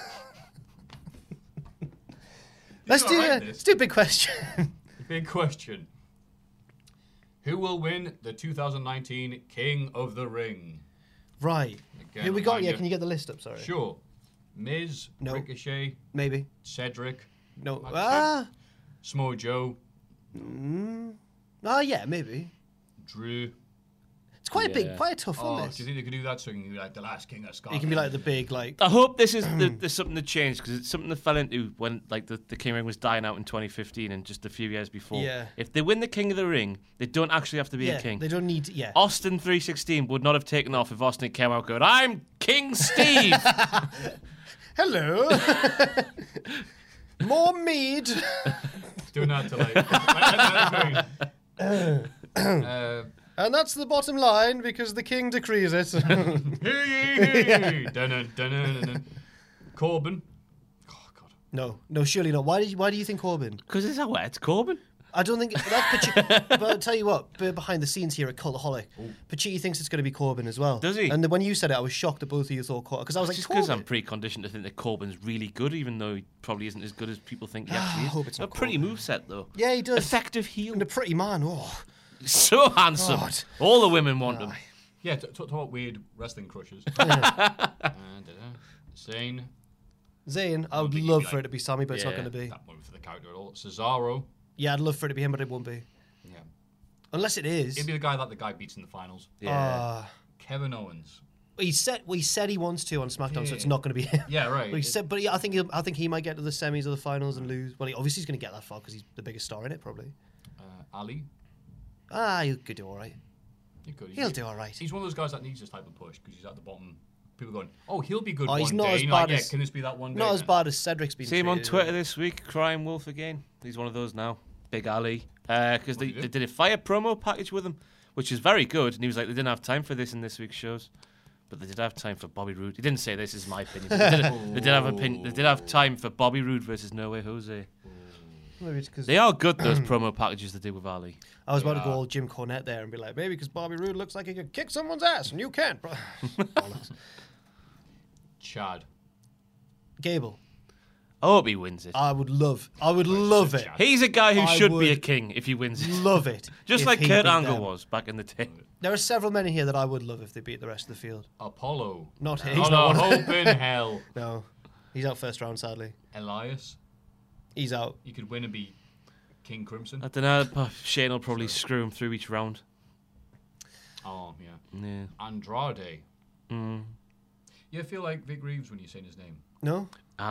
let's not do write a, this. let's do a big question. Big question. Who will win the two thousand nineteen King of the Ring? right. Again, Who we got? remind Yeah, you. can you get the list up? Sorry. Sure. Miz, No. Ricochet, Maybe. Cedric, No. Like Ah. Samoa Joe, Ah, yeah, maybe. Drew. It's quite a big, Yeah. quite a tough Oh, one. do This. you think they could do that so you can be like the last king of You Scotland? can be like the big, like. I hope this is the, there's something that changed because it's something that fell into when like the, the King Ring was dying out in twenty fifteen and just a few years before. Yeah. If they win the King of the Ring, they don't actually have to be Yeah, a king. they don't need. Yeah. Austin three sixteen would not have taken off if Austin came out going, I'm King Steve. Hello. More mead. Doing that to like. uh, And that's the bottom line because the king decrees it. hey, dun-dun, dun-dun, dun-dun. Corbin. Oh, God. no, no, surely not. Why did you, why do you think Corbin? Because it's how it's Corbin. I don't think that's Pachi- But I'll tell you what, b- behind the scenes here at Cultaholic, Pachi thinks it's going to be Corbin as well. Does he? And then when you said it, I was shocked that both of you thought Corbin because I was like, Just because Corbin. I'm pre-conditioned to think that Corbin's really good, even though he probably isn't as good as people think he actually I is. hope it's a not pretty Corbin. moveset, though. Yeah, he does. Effective heel. And a pretty man. Oh, So handsome. God. All the women want him. Yeah, t- talk about weird wrestling crushes. And, uh, Zayn. Zayn. I would think he'd love be for like- it to be Sammy, but it's not Yeah. going to be. That won't be for the character at all. Cesaro. Yeah, I'd love for it to be him, but it won't be. Yeah. Unless it is. He'd be the guy that the guy beats in the finals. Yeah. Ah. Kevin Owens. he said well, he said he wants to on SmackDown, so it's Yeah. not going to be him. Yeah, right. But he said, but yeah, I think he'll, I think he might get to the semis or the finals and lose. Well, he obviously he's going to get that far because he's the biggest star in it, probably. Uh, Ali. Ah, he could do all right. He could. He'll do all right. He's one of those guys that needs this type of push because he's at the bottom. People going, oh, he'll be good Oh, one he's not day. as And you're like, bad yeah, as- can this be that one day? Not as then? bad as Cedric's been. See him on treated, Twitter is this week, crying wolf again. He's one of those now. Big Ali. Because they, did he they do? did a fire promo package with him, which is very good. And he was like, they didn't have time for this in this week's shows. But they did have time for Bobby Roode. He didn't say this is my opinion. But they, did, they, did have opin- they did have time for Bobby Roode versus No Way Jose. Maybe it's 'cause- They are good, those promo packages they do with Ali. I was about to Yeah. go all Jim Cornette there and be like, maybe because Bobby Roode looks like he could kick someone's ass and you can't. Bro. Bollocks. Chad. Gable. I hope he wins it. I would love. I would love it. Chad. He's a guy who I should be a would king if he wins it. Love it. Just if like he Kurt beat Angle them. was back in the day. There are several men in here that I would love if they beat the rest of the field. Apollo. Not him. Oh, He's no, not one. hope in hell. No, he's out first round. Sadly, Elias. he's out. You could win and be King Crimson. I don't know. Shane will probably screw him through each round. Oh, yeah. Yeah. Andrade. Mm. You feel like Vic Reeves when you're saying his name. No.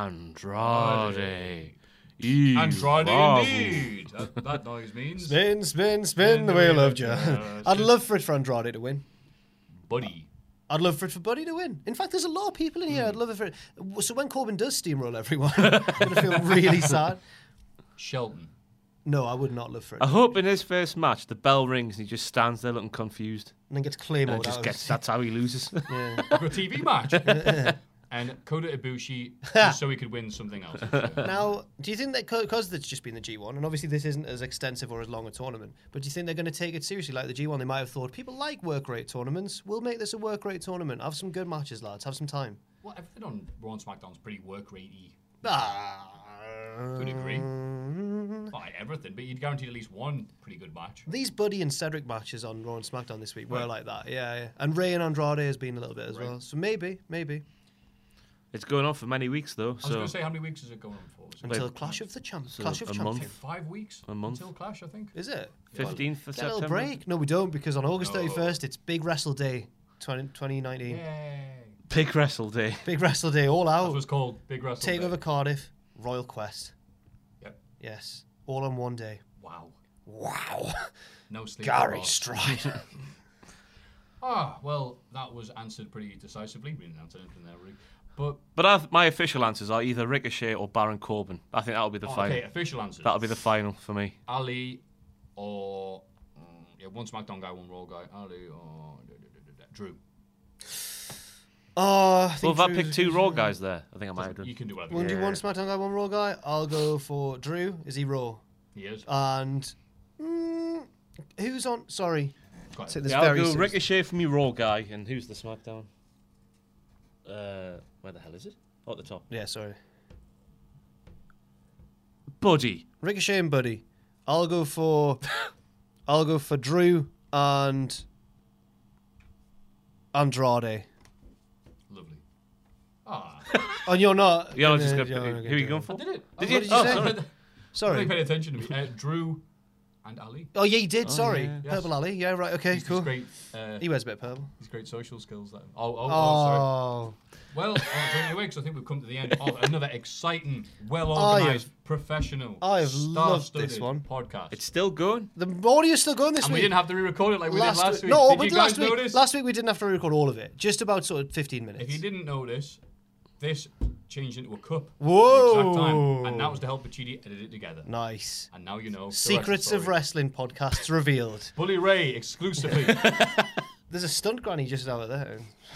Andrade. Andrade Evil. indeed. That, that noise means. Spin, spin, spin the wheel of John. I'd love for it for Andrade to win. Buddy. I'd love for it for Buddy to win. In fact, there's a lot of people in here. Hmm. I'd love it for it. So when Corbin does steamroll everyone, I'm gonna feel really sad. Shelton. No, I would not live for it. I hope in his first match the bell rings and he just stands there looking confused. And then gets And Claymore it just out gets, of that's how he loses. Yeah. A T V match. And Kota Ibushi, just so he could win something else. Now, do you think that because it's just been the G one, and obviously this isn't as extensive or as long a tournament, but do you think they're going to take it seriously like the G one? They might have thought, people like work rate tournaments. We'll make this a work rate tournament. Have some good matches, lads. Have some time. Well, everything on Raw and SmackDown's pretty work ratey. Ah. Could agree. Well, everything, but you'd guaranteed at least one pretty good match. These Buddy and Cedric matches on Raw and SmackDown this week were Right. like that. Yeah, yeah. And Rey and Andrade has been a little bit as Right. well. So maybe, maybe. It's going on for many weeks, though. I was so going to say, how many weeks is it going on for? Is it Until Like- Clash of the Champs. so Clash of a Champions. month? five weeks? A month. Until Clash, I think. Is it? fifteenth of Get a little September. break. No, we don't, because on August No. thirty-first, it's Big Wrestle Day twenty, twenty nineteen. Yay. Big Wrestle Day. Big Wrestle Day, all That out. was called Big Wrestle Take Day. over Cardiff, Royal Quest. Yep. Yes. All on one day. Wow. Wow. No sleep. Gary for us. Strider. Ah, well, that was answered pretty decisively. We didn't answer anything there, really. But, But I, my official answers are either Ricochet or Baron Corbin. I think that'll be the oh, final. okay, official answers. That'll be the final for me. Ali or... Um, yeah, one SmackDown guy, one Raw guy. Ali or... da, da, da, da, da, Drew. Oh, I think Well, if I Drew's picked a two good Raw shout. guys there, I think I might have done. You can do whatever One you do want. one SmackDown guy, one Raw guy. I'll go for Drew. Is he Raw? He is. And mm, who's on? Sorry. Go ahead. Take this Yeah, I'll very go serious- Ricochet for me Raw guy, and who's the SmackDown? Uh, where the hell is it? Oh, at the top. Yeah, sorry. Buddy. Ricochet and Buddy. I'll go for. I'll go for Drew and Andrade. Lovely. Ah. Oh, you're not. You're not Uh, just gonna you're pick- not who are you do going it. for? I did it. Did Oh, you? what Oh, say? sorry. Sorry. Nobody paid attention to me. Uh, Drew and Ali. Oh yeah, you did. sorry, yeah. Yes. Purple Ali. Yeah, right. Okay, He's, cool. he's great. Uh, He wears a bit of purple. he's great social skills. That. Oh, oh, oh, Oh, sorry. Well, uh, anyway, because I think we've come to the end of another exciting, I well-organised, have- professional, I have loved star-studded this one. podcast. It's still going. the audio's still going this and we week. didn't have to re-record it like we last did last week. No, did but you last guys week, notice? last week we didn't have to record all of it. Just about sort of fifteen minutes. If you didn't notice, this changed into a cup. Whoa. At the exact time, and that was to help Pachidi edit it together. Nice. And now you know. the rest Secrets the of story. Wrestling podcasts revealed. Bully Ray exclusively. There's a stunt granny just out there.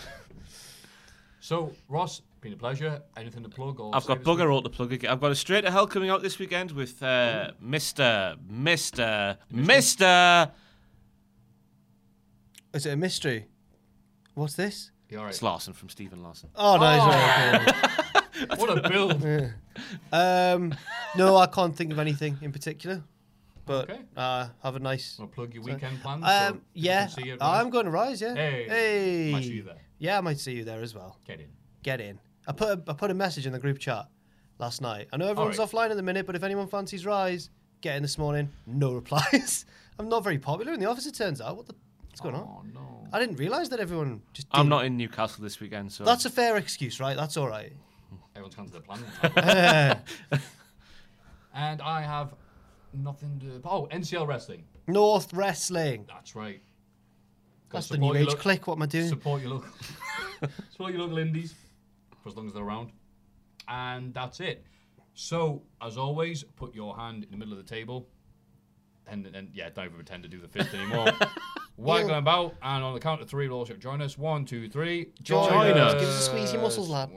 So, Ross, been a pleasure. Anything to plug? Or I've say got this bugger week? all to plug again. I've got a Straight to Hell coming out this weekend with uh, Mister Mister Mister Is it a mystery? What's this? You all right? It's Larson from Stephen Larson. Oh, nice. Right, okay. What a build. Um, no, I can't think of anything in particular. But Okay. uh, have a nice. Want to plug your weekend plans? so Um, people yeah, can see you at I'm Rise? going to Rise. Yeah. Hey. Hey. Might see you there. Yeah, I might see you there as well. Get in. Get in. I put a, I put a message in the group chat last night. I know everyone's Alright. offline at the minute, but if anyone fancies Rise, get in this morning. No replies. I'm not very popular in the office. It turns out. What the? What's going on? Oh, no. I didn't realise that everyone just. I'm didn't. not in Newcastle this weekend, so That's a fair excuse, right? That's all right. Everyone's gone to their plan. And I have nothing to... Oh, N C L Wrestling. North Wrestling. That's right. Gotta That's the support new your age lo- click. What am I doing? Support your local... support your local indies. For as long as they're around. And that's it. So, as always, put your hand in the middle of the table. And, and yeah, don't even pretend to do the fist anymore. Waggle Yeah. about, and on the count of three, we'll all join us. One, two, three. Join Join us. us. Give us a squeeze your muscles, lad.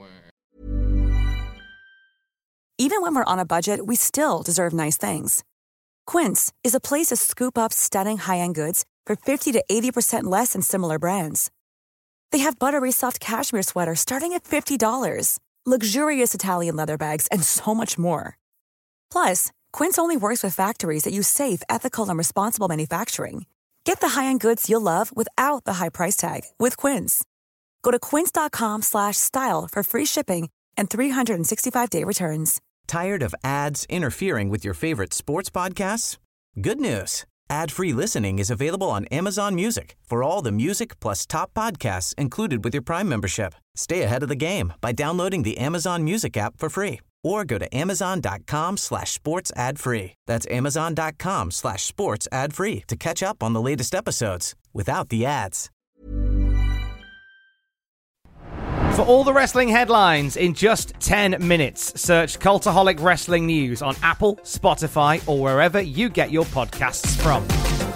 Even when we're on a budget, we still deserve nice things. Quince is a place to scoop up stunning high-end goods for fifty to eighty percent less than similar brands. They have buttery soft cashmere sweaters starting at fifty dollars, luxurious Italian leather bags, and so much more. Plus, Quince only works with factories that use safe, ethical, and responsible manufacturing. Get the high-end goods you'll love without the high price tag with Quince. Go to quince.com slash style for free shipping and three sixty-five day returns. Tired of ads interfering with your favorite sports podcasts? Good news. Ad-free listening is available on Amazon Music for all the music plus top podcasts included with your Prime membership. Stay ahead of the game by downloading the Amazon Music app for free or go to amazon.com slash sports ad free. That's amazon.com slash sports ad free to catch up on the latest episodes without the ads. For all the wrestling headlines in just ten minutes, search Cultaholic Wrestling News on Apple, Spotify, or wherever you get your podcasts from.